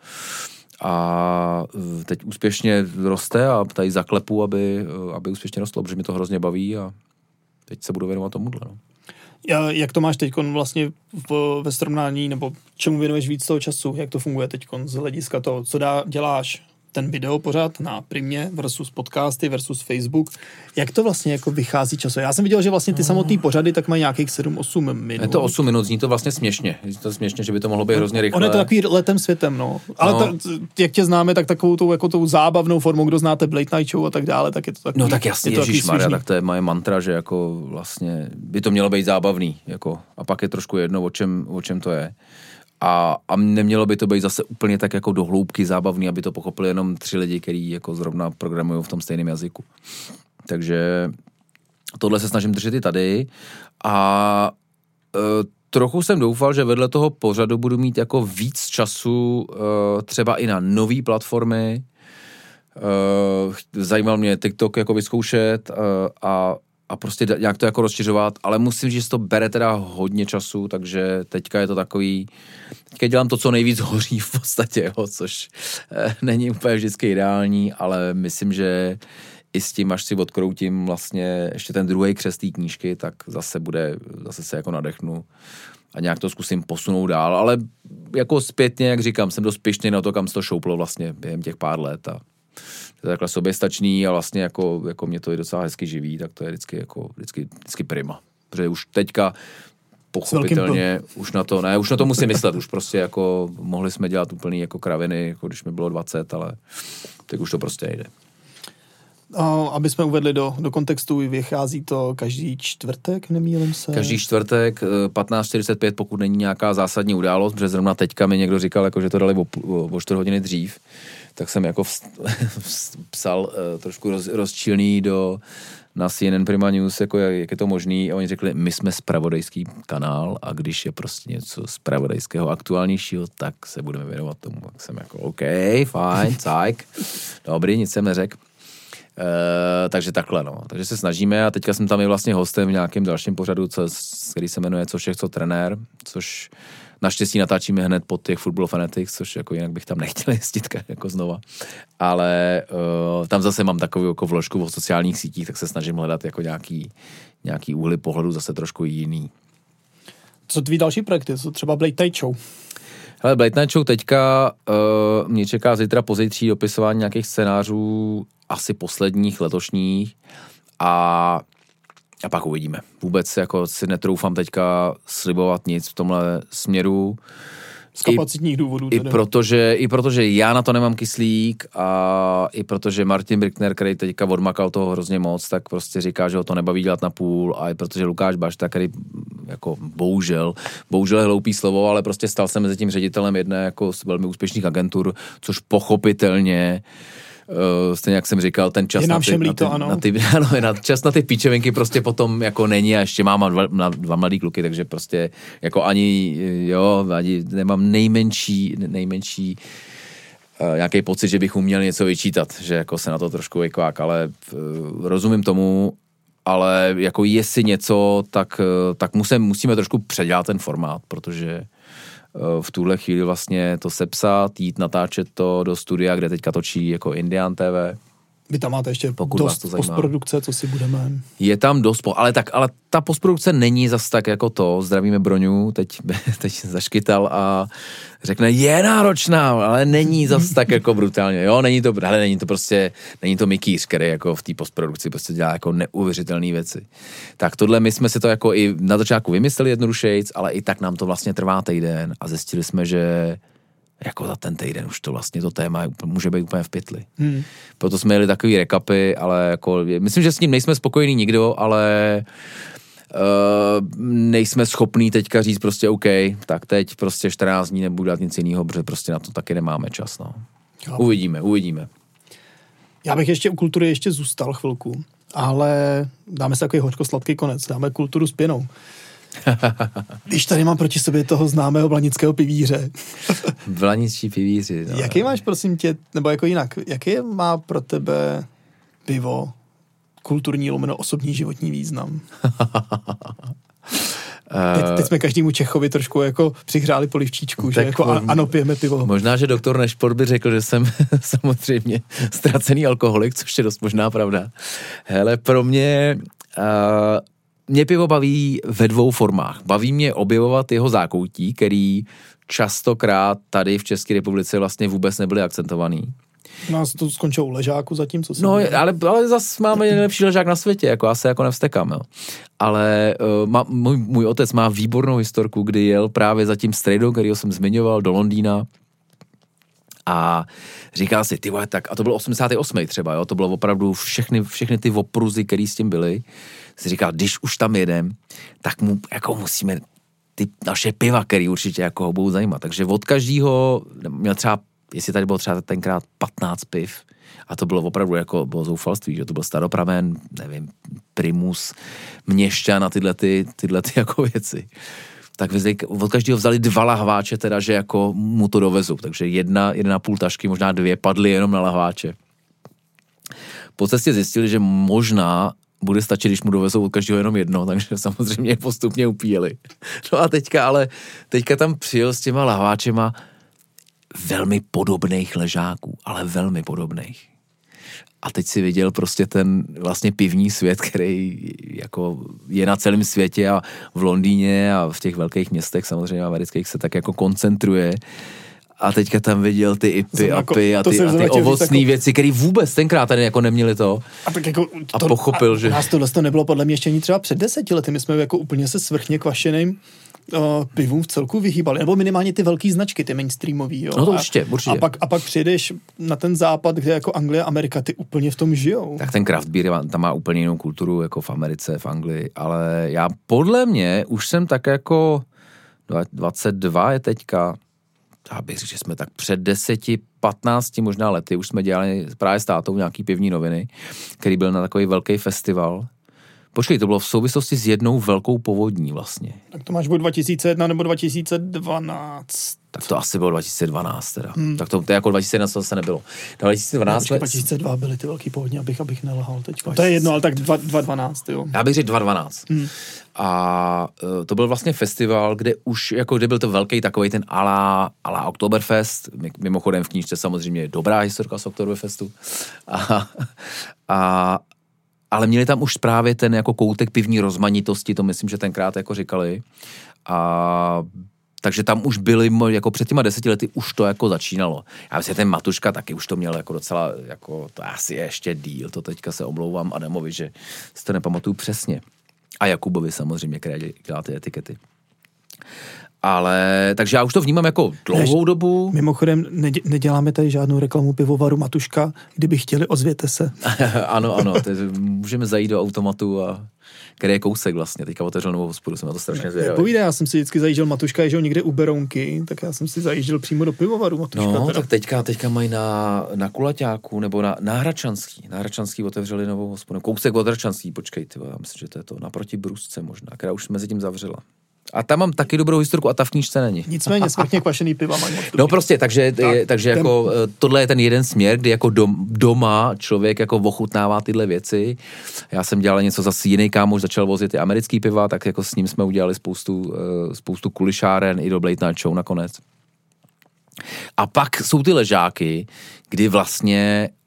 A teď úspěšně roste a tady zaklepu, aby úspěšně rostlo, protože mě to hrozně baví a teď se budu věnovat tomuhle. No. Jak to máš teď vlastně ve srovnání, nebo čemu věnuješ víc toho času? Jak to funguje teď z hlediska toho, co děláš ten video pořád na Primě versus podcasty versus Facebook? Jak to vlastně jako vychází času? Já jsem viděl, že vlastně ty samotný pořady tak mají nějakých 7-8 minut. Je to 8 minut, zní to vlastně směšně. Je to směšně, že by to mohlo být hrozně rychle. On je to takový letem světem, no. Ale jak tě známe, tak takovou tou zábavnou formou, kdo znáte Late Night Show a tak dále, tak je to takový. No tak jasně, ježišmarja, tak to je moje mantra, že jako vlastně by to mělo být zábavný, jako a pak je trošku jedno, o čem to je. A nemělo by to být zase úplně tak jako do hloubky zábavný, aby to pochopili jenom 3 lidi, kteří jako zrovna programují v tom stejném jazyku. Takže tohle se snažím držet i tady a trochu jsem doufal, že vedle toho pořadu budu mít jako víc času třeba i na nový platformy. Zajímal mě TikTok jako vyzkoušet a prostě nějak to jako rozšiřovat, ale musím říct, že to bere teda hodně času, takže teďka je to takový, teďka dělám to, co nejvíc hoří v podstatě, což není úplně vždycky ideální, ale myslím, že i s tím, až si odkroutím vlastně ještě ten druhý křest té knížky, tak zase se jako nadechnu a nějak to zkusím posunout dál, ale jako zpětně, jak říkám, jsem dost pyšný na to, kam se to šouplo vlastně během těch pár let a to je takhle soběstačný a vlastně jako mě to je docela hezky živí, tak to je vždycky prima. Protože už teďka pochopitelně už na to musím myslet, už prostě jako mohli jsme dělat úplný jako kraviny, jako když mi bylo 20, ale teď už to prostě jde. Aby jsme uvedli do kontextu, vychází to každý čtvrtek, nemýlím se? Každý čtvrtek 15:45, pokud není nějaká zásadní událost, protože zrovna teďka mi někdo říkal, jako, že to dali o 4 hodiny dřív, tak jsem jako psal trošku rozčilný na CNN Prima News, jako jak je to možný, a oni řekli, my jsme zpravodajský kanál a když je prostě něco zpravodajského aktuálnějšího, tak se budeme věnovat tomu. Tak jsem jako, OK, fajn, cajk, dobrý, nic jsem neřekl. Takže takhle, no. Takže se snažíme a teďka jsem tam i vlastně hostem v nějakém dalším pořadu, který se jmenuje Co všech, co trenér, což naštěstí natáčíme hned pod těch Football Fanatics, což jako jinak bych tam nechtěl jezdit jako znova. Ale tam zase mám takovou jako vložku o sociálních sítích, tak se snažím hledat jako nějaký úhly pohledu zase trošku jiný. Co tvý další projekty? Co třeba Late Night Show? Hele, Late Night Show teďka mě čeká zítra pozítří dopisování nějakých scénářů asi posledních letošních a pak uvidíme. Vůbec jako si netroufám teďka slibovat nic v tomhle směru. Z kapacitních důvodů. I protože já na to nemám kyslík a i protože Martin Brickner, který teďka odmakal toho hrozně moc, tak prostě říká, že ho to nebaví dělat na půl a i protože Lukáš Bašta, který jako bohužel je hloupý slovo, ale prostě stal se mezi tím ředitelem jedné jako z velmi úspěšných agentur, což pochopitelně stejně jak jsem říkal, ten čas čas na ty píčevinky prostě potom jako není a ještě mám dva mladý kluky, takže prostě jako ani nemám nejmenší nějaký pocit, že bych uměl něco vyčítat, že jako se na to trošku vykvák, ale rozumím tomu, ale jako jestli něco, tak musíme trošku předělat ten formát, protože v tuhle chvíli vlastně to sepsat, jít natáčet to do studia, kde teďka točí jako Indian TV Vy tam máte ještě Pokud dost postprodukce, co si budeme... Je tam dost, ale ta postprodukce není zas tak jako to. Zdravíme Broňu, teď zaškytal a řekne, je náročná, ale není zas tak jako brutálně. Jo, není to Mikýř, který jako v té postprodukci prostě dělá jako neuvěřitelné věci. Tak tohle my jsme si to jako i na začátku vymysleli jednodušejc, ale i tak nám to vlastně trvá týden a zjistili jsme, že jako za ten týden už to vlastně to téma může být úplně v pytli. Proto jsme jeli takový recapy, ale jako, myslím, že s ním nejsme spokojení nikdo, ale nejsme schopní teďka říct prostě OK, tak teď prostě 14 dní nebudu dělat nic jiného, protože prostě na to taky nemáme čas, no. Uvidíme. Já bych ještě u kultury ještě zůstal chvilku, ale dáme si takový hořko-sladký konec, dáme kulturu s pěnou. Když tady mám proti sobě toho známého blanického pivíře. Blaničtí pivíři. No. Jaký máš, prosím tě, nebo jako jinak, jaký má pro tebe pivo kulturní / osobní životní význam? Teď jsme každému Čechovi trošku jako přihřáli polivčičku, že jako ano, pijeme pivo. Možná, že doktor Nešport by řekl, že jsem samozřejmě ztracený alkoholik, což je dost možná pravda. Hele, pro mě pivo baví ve dvou formách. Baví mě objevovat jeho zákoutí, který častokrát tady v České republice vlastně vůbec nebyly akcentovaný. Nás to skončilo u ležáku zatím, co jsem... No, ale zase máme nejlepší ležák na světě, jako já se jako nevstekám, jo. Ale můj otec má výbornou historku, kdy jel právě za tím strejdou, kterýho jsem zmiňoval, do Londýna a říkal si, ty vole, tak, a to bylo 88. třeba, jo, to bylo opravdu všechny ty opruzy, který s tím byly, si říkal, když už tam jedem, tak mu jako musíme ty naše piva, který určitě jako ho budou zajímat. Takže od každého měl třeba, jestli tady bylo třeba tenkrát 15 piv, a to bylo opravdu jako, bylo zoufalství, že to byl Staropramen, nevím, Primus, Měšťan a tyhle jako věci. Tak od každého vzali 2 lahváče, teda, že jako mu to dovezu. Takže 1,5 tašky, možná 2 padly jenom na lahváče. Po cestě zjistili, že možná bude stačit, když mu dovezou od každého jenom 1, takže samozřejmě postupně upíjeli. No a teďka tam přijel s těma lahváčema velmi podobných ležáků, ale velmi podobných. A teď si viděl prostě ten vlastně pivní svět, který jako je na celém světě a v Londýně a v těch velkých městech samozřejmě amerických se tak jako koncentruje. A teďka tam viděl ty IPy a ty ovocné věci, které vůbec tenkrát tady jako neměli to. A pochopil, že... Nás tohle to nebylo podle mě ještě ani třeba před 10 lety. My jsme jako úplně se svrchně kvašeným pivům v celku vyhýbali. Nebo minimálně ty velký značky, ty mainstreamový. Jo. No to určitě. A pak přijdeš na ten západ, kde jako Anglie a Amerika, ty úplně v tom žijou. Tak ten craft beer tam má úplně jinou kulturu jako v Americe, v Anglii. Ale já podle mě už jsem tak jako 22 je teďka. Já bych řekl, že jsme tak před 10-15 možná lety, už jsme dělali právě s tátou nějaký pivní noviny, který byl na takový velký festival. Počkej, to bylo v souvislosti s jednou velkou povodní vlastně. Tak to máš buď 2001 nebo 2012. Tak to asi bylo 2012 teda. Tak to jako 2011 to zase nebylo. 2012... 2002 byly ty velký povodně, abych nelhal teď. To je jedno, ale tak 2012, jo. Já bych řekl 2012. A to byl vlastně festival, kde už, jako kde byl to velký takovej ten ala Oktoberfest, mimochodem v knížce samozřejmě dobrá historka z Oktoberfestu. Ale měli tam už právě ten jako koutek pivní rozmanitosti, to myslím, že tenkrát jako říkali. Takže tam už byli, jako před těma 10 lety už to jako začínalo. Já myslím, ten Matuška taky už to měl jako docela, jako to asi je ještě díl, to teďka se omlouvám Adamovi, že si to nepamatuju přesně. A Jakubovi samozřejmě, který dělá ty etikety. Ale, takže já už to vnímám jako dlouhou dobu. Mimochodem, neděláme tady žádnou reklamu pivovaru Matuška, kdyby chtěli, ozvěte se. ano, můžeme zajít do automatu, který je kousek vlastně, teďka otevřel novou hospodu, jsem na to strašně zvědavý. Povídej, já jsem si vždycky zajížděl, Matuška ježel někde u Berounky, tak já jsem si zajížděl přímo do pivovaru Matuška. No, teda. Tak teďka mají na Kulaťáku, nebo na Hradčanský otevřeli novou hospodu, kousek od Hradčanský, počkej, já myslím, že to je to naproti Brusce možná, která už mezi tím zavřela. A tam mám taky dobrou historku a ta v knížce není. Nicméně smrtně kvašený piva mají moc. No prostě, takže jako tohle je ten jeden směr, kdy jako doma člověk jako ochutnává tyhle věci. Já jsem dělal něco, zase jiný kámoš začal vozit i americký piva, tak jako s ním jsme udělali spoustu kulišáren i do Late Night Show nakonec. A pak jsou ty ležáky, kdy vlastně,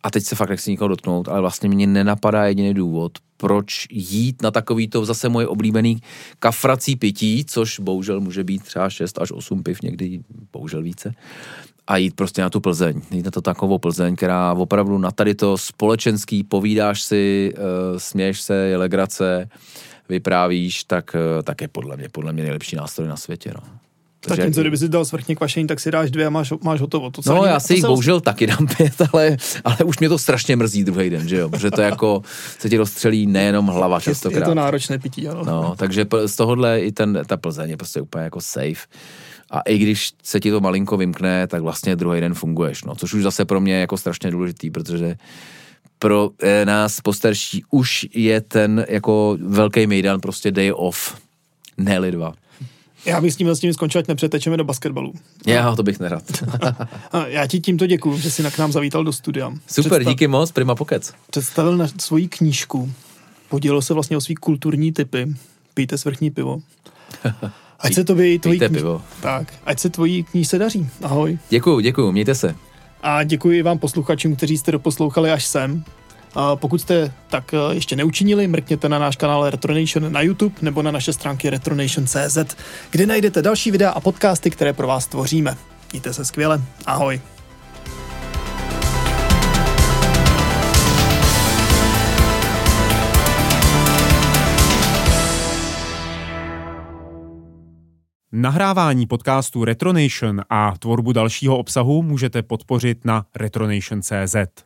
a teď se fakt nechci nikoho dotknout, ale vlastně mě nenapadá jediný důvod, proč jít na takovýto zase moje oblíbený kafrací pití, což bohužel může být třeba 6 až 8 piv, někdy bohužel více, a jít prostě na tu Plzeň. Jít na to takovou Plzeň, která opravdu na tady to společenský, povídáš si, směješ se, je legrace, vyprávíš, tak je podle mě nejlepší nástroj na světě, no. Tak jen co, kdyby si dal svrchně kvašení, tak si dáš 2 a máš hotovo. To no já si jich bohužel taky dám 5, ale už mě to strašně mrzí druhý den, že jo, protože to jako se ti rozstřelí nejenom hlava častokrát. Je to náročné pití, ano. No, takže z tohohle i ta Plzeň je prostě úplně jako safe. A i když se ti to malinko vymkne, tak vlastně druhý den funguješ, no, což už zase pro mě je jako strašně důležitý, protože pro nás postarší už je ten jako velký mejdan prostě day off, ne-li 2. Já bych s tím skončil, ať nepřetečeme do basketbalu. Já to bych nerad. Já ti tímto děkuju, že jsi k nám zavítal do studia. Super, díky moc, Prima Pokec. Představil svoji knížku, podělil se vlastně o svý kulturní tipy, pijte svrchní pivo. Ať se tvojí pivo. Tak, ať se tvojí knížce daří. Ahoj. Děkuju, mějte se. A děkuji vám posluchačům, kteří jste doposlouchali až sem. A pokud jste tak ještě neučinili, mrkněte na náš kanál Retronation na YouTube nebo na naše stránky retronation.cz, kde najdete další videa a podcasty, které pro vás tvoříme. Mějte se skvěle. Ahoj. Nahrávání podcastu Retronation a tvorbu dalšího obsahu můžete podpořit na retronation.cz.